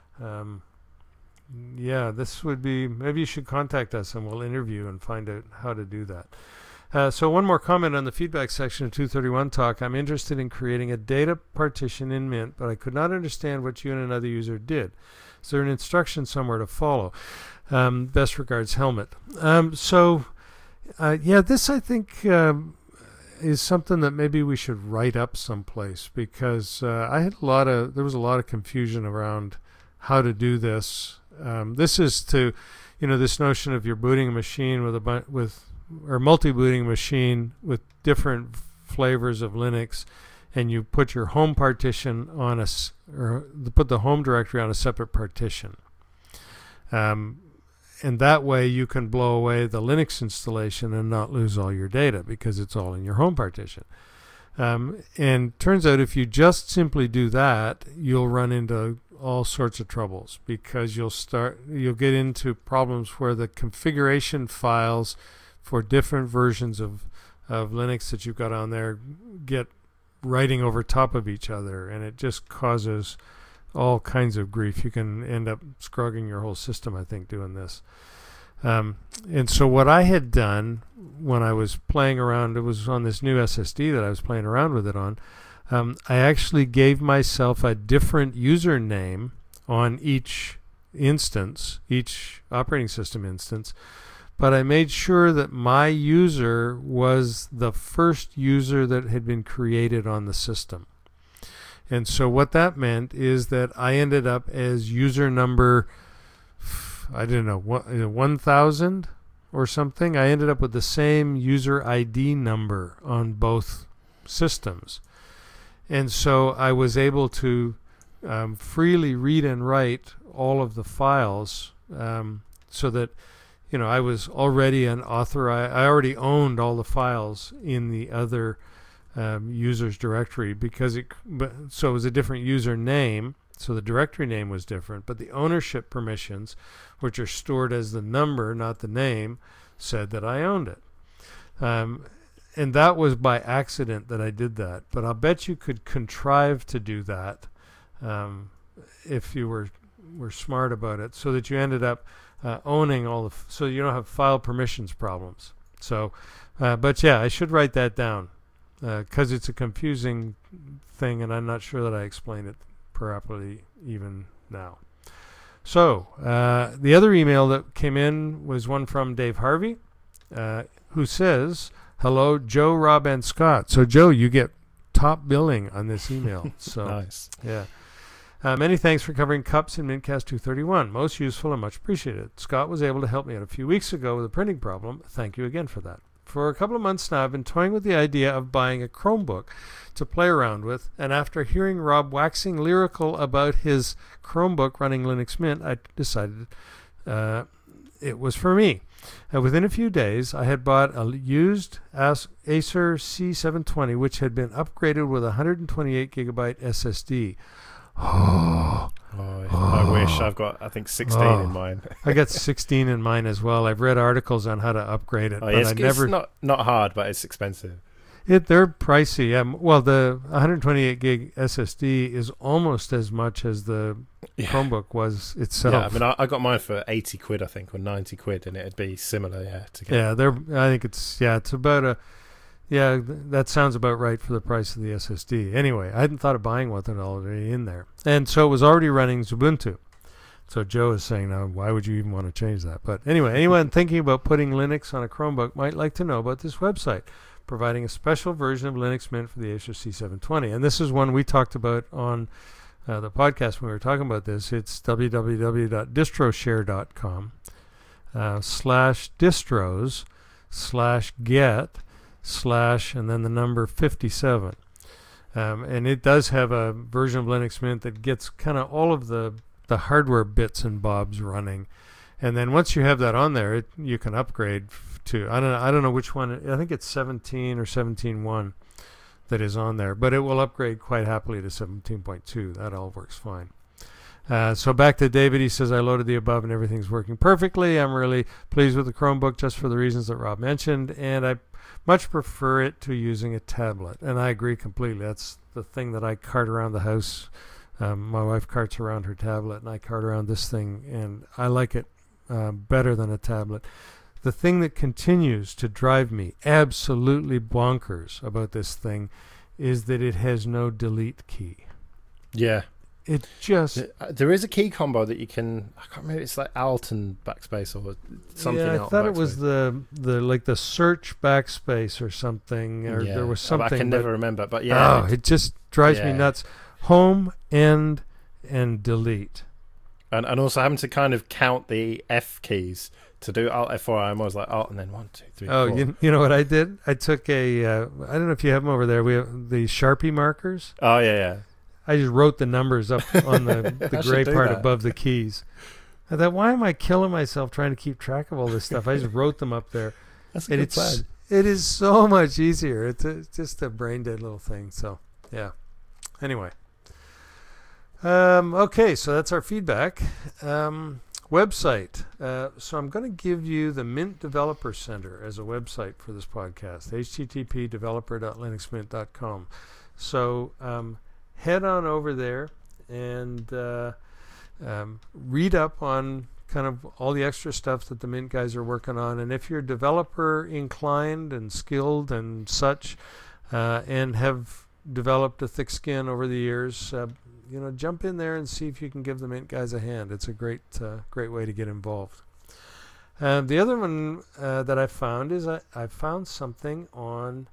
this would be, maybe you should contact us and we'll interview and find out how to do that. So one more comment on the feedback section of 231 Talk. I'm interested in creating a data partition in Mint, but I could not understand what you and another user did. Is there an instruction somewhere to follow? Best regards, Helmut. This I think is something that maybe we should write up someplace, because there was a lot of confusion around how to do this. This is to, this notion of you're booting a machine or multi-booting a machine with different flavors of Linux, and you put your home partition on put the home directory on a separate partition. And that way you can blow away the Linux installation and not lose all your data because it's all in your home partition. And turns out if you just simply do that, you'll run into all sorts of troubles, because you'll get into problems where the configuration files for different versions of Linux that you've got on there get writing over top of each other, and it just causes all kinds of grief. You can end up scrugging your whole system, I think, doing this. And so what I had done when I was playing around, it was on this new SSD that I was playing around with it on, I actually gave myself a different username on each instance, each operating system instance, but I made sure that my user was the first user that had been created on the system. And so what that meant is that I ended up as user number, 1,000 or something. I ended up with the same user ID number on both systems. And so I was able to freely read and write all of the files, so that I was already an author. I already owned all the files in the other users directory, so it was a different user name, so the directory name was different, but the ownership permissions, which are stored as the number, not the name, said that I owned it. And that was by accident that I did that, but I'll bet you could contrive to do that if you were smart about it, so that you ended up owning all so you don't have file permissions problems. So, but yeah, I should write that down, because it's a confusing thing, and I'm not sure that I explained it properly even now. So, the other email that came in was one from Dave Harvey, who says, "Hello, Joe, Rob, and Scott." So, Joe, you get top billing on this email. So, nice. Yeah. Many thanks for covering cups in Mintcast 231. Most useful and much appreciated. Scott was able to help me out a few weeks ago with a printing problem. Thank you again for that. For a couple of months now, I've been toying with the idea of buying a Chromebook to play around with, and after hearing Rob waxing lyrical about his Chromebook running Linux Mint, I decided it was for me. Within a few days, I had bought a used Acer C720, which had been upgraded with a 128 gigabyte SSD. I wish. I've got, I think, 16 in mine. I got 16 in mine as well. I've read articles on how to upgrade it, but it's not hard, but it's expensive. They're pricey. Well, the 128 gig SSD is almost as much as the Chromebook was itself. Yeah, I mean, I got mine for 80 quid, I think, or 90 quid, and it'd be similar, I think it's about that sounds about right for the price of the SSD. Anyway, I hadn't thought of buying one with it already in there. And so it was already running Ubuntu. So Joe is saying now, why would you even want to change that? But anyway, anyone thinking about putting Linux on a Chromebook might like to know about this website, providing a special version of Linux Mint for the Acer C720. And this is one we talked about on the podcast when we were talking about this. It's www.distroshare.com /distros/get/ and then the number 57. And it does have a version of Linux Mint that gets kind of all of the hardware bits and bobs running, and then once you have that on there, you can upgrade to I don't know which one. I think it's 17 or 17.1 that is on there, but it will upgrade quite happily to 17.2. That all works fine. So back to David, he says, I loaded the above and everything's working perfectly. I'm really pleased with the Chromebook just for the reasons that Rob mentioned, and I much prefer it to using a tablet. And I agree completely. That's the thing that I cart around the house. My wife carts around her tablet, and I cart around this thing, and I like it better than a tablet. The thing that continues to drive me absolutely bonkers about this thing is that it has no delete key. Yeah. It just... There is a key combo that you can... I can't remember, it's like Alt and backspace or something. Yeah, I thought it was the like the search backspace or something, or there was something. I can never remember, but yeah. Oh, it just drives me nuts. Home, end, and delete. And also having to kind of count the F keys to do Alt F4. I'm always like Alt and then 1, 2, 3, 4. Oh, you know what I did? I took I don't know if you have them over there. We have the Sharpie markers. Oh, yeah. I just wrote the numbers up on the gray part above the keys. I thought, why am I killing myself trying to keep track of all this stuff? I just wrote them up there. That's a good plan. It is so much easier. It's just a brain dead little thing. So, yeah. Anyway. Okay, so that's our feedback. Website. So I'm going to give you the Mint Developer Center as a website for this podcast. http://developer.linuxmint.com. So head on over there and read up on kind of all the extra stuff that the Mint guys are working on. And if you're developer inclined and skilled and such, and have developed a thick skin over the years, jump in there and see if you can give the Mint guys a hand. It's a great way to get involved. The other one that I found is I found something on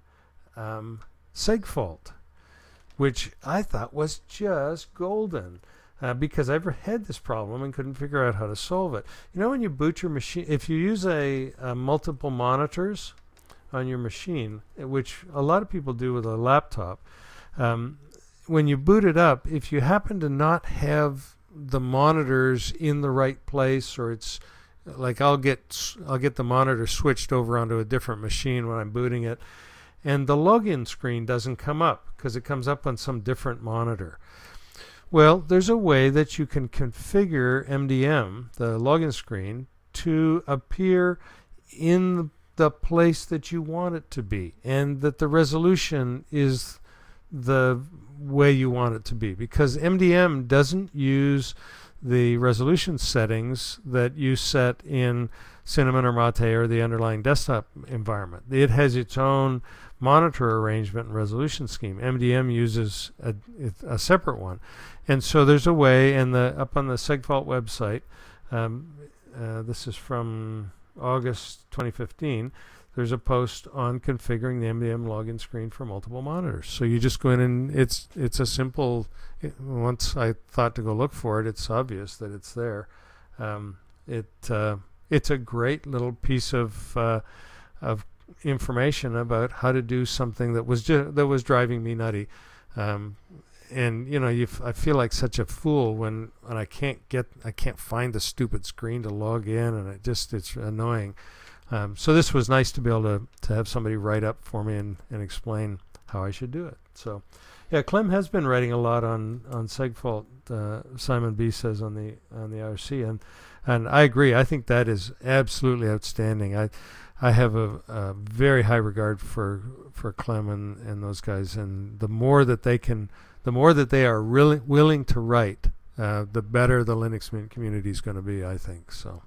Segfault, which I thought was just golden, because I've had this problem and couldn't figure out how to solve it. You know, when you boot your machine, if you use a multiple monitors on your machine, which a lot of people do with a laptop, when you boot it up, if you happen to not have the monitors in the right place, or it's like I'll get the monitor switched over onto a different machine when I'm booting it, and the login screen doesn't come up because it comes up on some different monitor. Well, there's a way that you can configure MDM, the login screen, to appear in the place that you want it to be, and that the resolution is the way you want it to be, because MDM doesn't use the resolution settings that you set in Cinnamon or Mate or the underlying desktop environment. It has its own monitor arrangement and resolution scheme. MDM uses a separate one, and so there's a way. And up on the Segfault website, this is from August 2015. There's a post on configuring the MDM login screen for multiple monitors. So you just go in and it's a simple. Once I thought to go look for it, it's obvious that it's there. It's a great little piece of information about how to do something that was driving me nutty. And I feel like such a fool when I can't find the stupid screen to log in, and it's annoying. So this was nice to be able to have somebody write up for me and explain how I should do it. So, yeah, Clem has been writing a lot on Segfault. Simon B says on the IRC, and I agree. I think that is absolutely outstanding. I have a very high regard for Clem and those guys, and the more that they are really willing to write, the better the Linux Mint community is going to be, I think. So.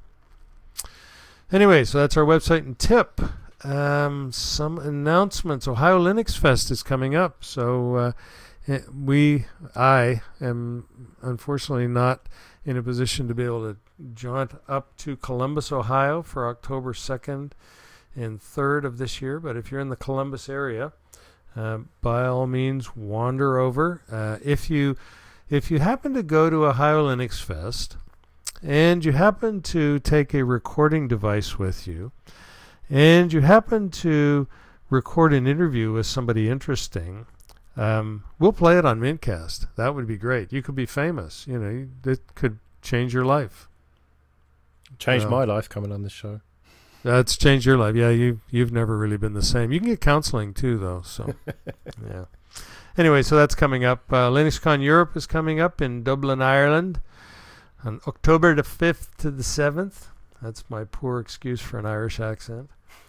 Anyway, so that's our website and tip. Some announcements. Ohio Linux Fest is coming up. So I am unfortunately not in a position to be able to jaunt up to Columbus, Ohio for October 2nd and 3rd of this year. But if you're in the Columbus area, by all means, wander over. If you happen to go to Ohio Linux Fest and you happen to take a recording device with you and you happen to record an interview with somebody interesting, we'll play it on Mintcast. That would be great. You could be famous. It could change your life. Changed my life coming on this show. That's changed your life. Yeah, you've never really been the same. You can get counseling too, though. So, yeah. Anyway, so that's coming up. LinuxCon Europe is coming up in Dublin, Ireland, on October the 5th to the 7th. That's my poor excuse for an Irish accent.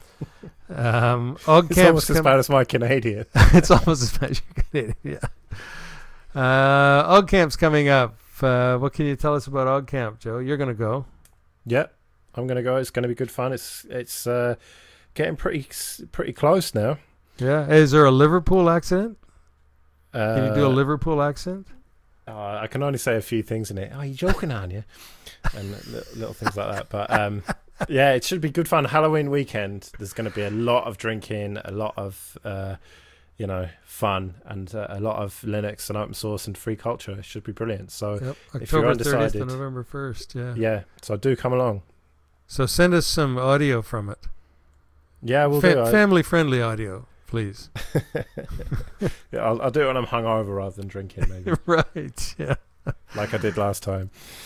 It's almost as bad as my Canadian. It's almost as bad as your Canadian, yeah. OggCamp's coming up. What can you tell us about OggCamp, Joe? You're going to go. Yeah, I'm going to go. It's going to be good fun. It's getting pretty close now. Yeah. Is there a Liverpool accent? Can you do a Liverpool accent? I can only say a few things in it. Oh, you're joking, aren't you? And little things like that. But yeah, it should be good fun. Halloween weekend. There's going to be a lot of drinking, a lot of fun, and a lot of Linux and open source and free culture. It should be brilliant. So yep. if you're October 30th undecided, to November 1st. Yeah. Yeah. So do come along. So send us some audio from it. Yeah, we'll do it. Family-friendly audio, please. Yeah, I'll do it when I'm hungover rather than drinking, maybe. Right. Yeah. Like I did last time.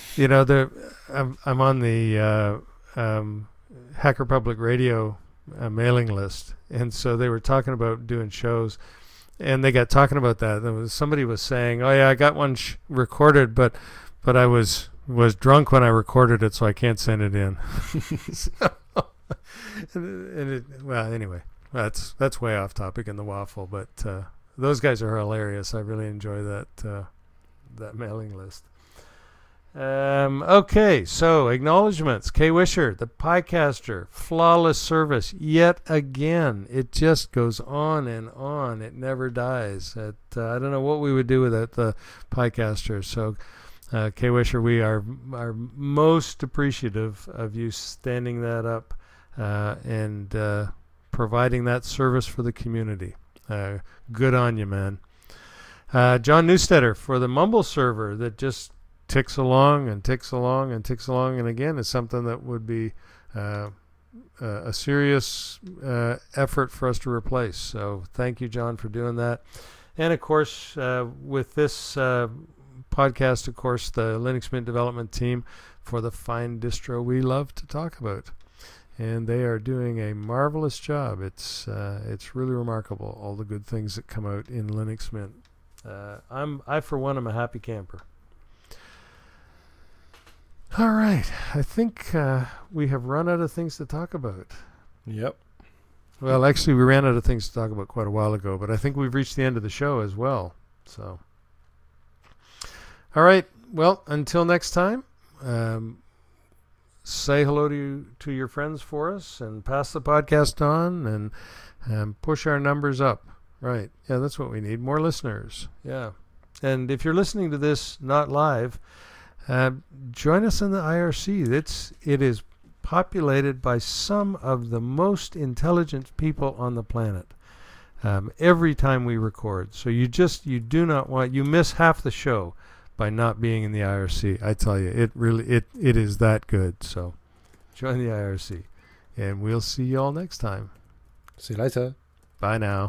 I'm on the Hacker Public Radio mailing list, and so they were talking about doing shows, and they got talking about that. Somebody was saying, "Oh yeah, I got one recorded, but I was drunk when I recorded it, so I can't send it in." Well, anyway, that's way off topic in the waffle, but those guys are hilarious. I really enjoy that mailing list. Okay, so acknowledgements. Kay Wisher, the Picaster, flawless service yet again. It just goes on and on. It never dies. I don't know what we would do without the Picaster. So, Kay Wisher, we are most appreciative of you standing that up and providing that service for the community. Good on you, man. John Newstetter for the Mumble server that just ticks along and ticks along and ticks along, and again, it's something that would be a serious effort for us to replace. So thank you, John, for doing that. And of course, with this podcast, of course, the Linux Mint development team for the fine distro we love to talk about. And they are doing a marvelous job. It's really remarkable, all the good things that come out in Linux Mint. I for one am a happy camper. All right, I think we have run out of things to talk about. Yep. Well, actually, we ran out of things to talk about quite a while ago, but I think we've reached the end of the show as well. So, all right. Well, until next time, say hello to your friends for us, and pass the podcast on, and push our numbers up. Right. Yeah, that's what we need. More listeners. Yeah. And if you're listening to this not live, join us in the IRC. It is populated by some of the most intelligent people on the planet every time we record. So you miss half the show by not being in the IRC. I tell you, it is that good. So join the IRC, and we'll see you all next time. See you later. Bye now.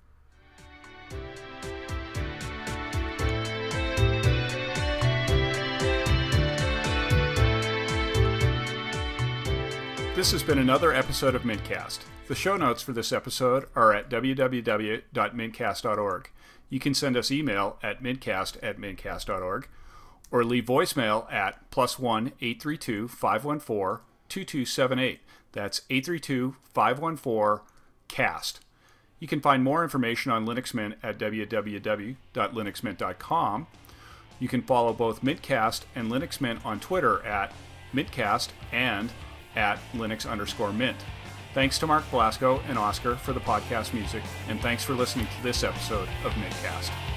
This has been another episode of Mintcast. The show notes for this episode are at www.mintcast.org. You can send us email at mintcast@mintcast.org or leave voicemail at +1 832 514 2278. That's 832 514 CAST. You can find more information on Linux Mint at www.linuxmint.com. You can follow both Mintcast and Linux Mint on Twitter at Mintcast and at Linux_Mint. Thanks to Mark Blasco and Oscar for the podcast music, and thanks for listening to this episode of Mintcast.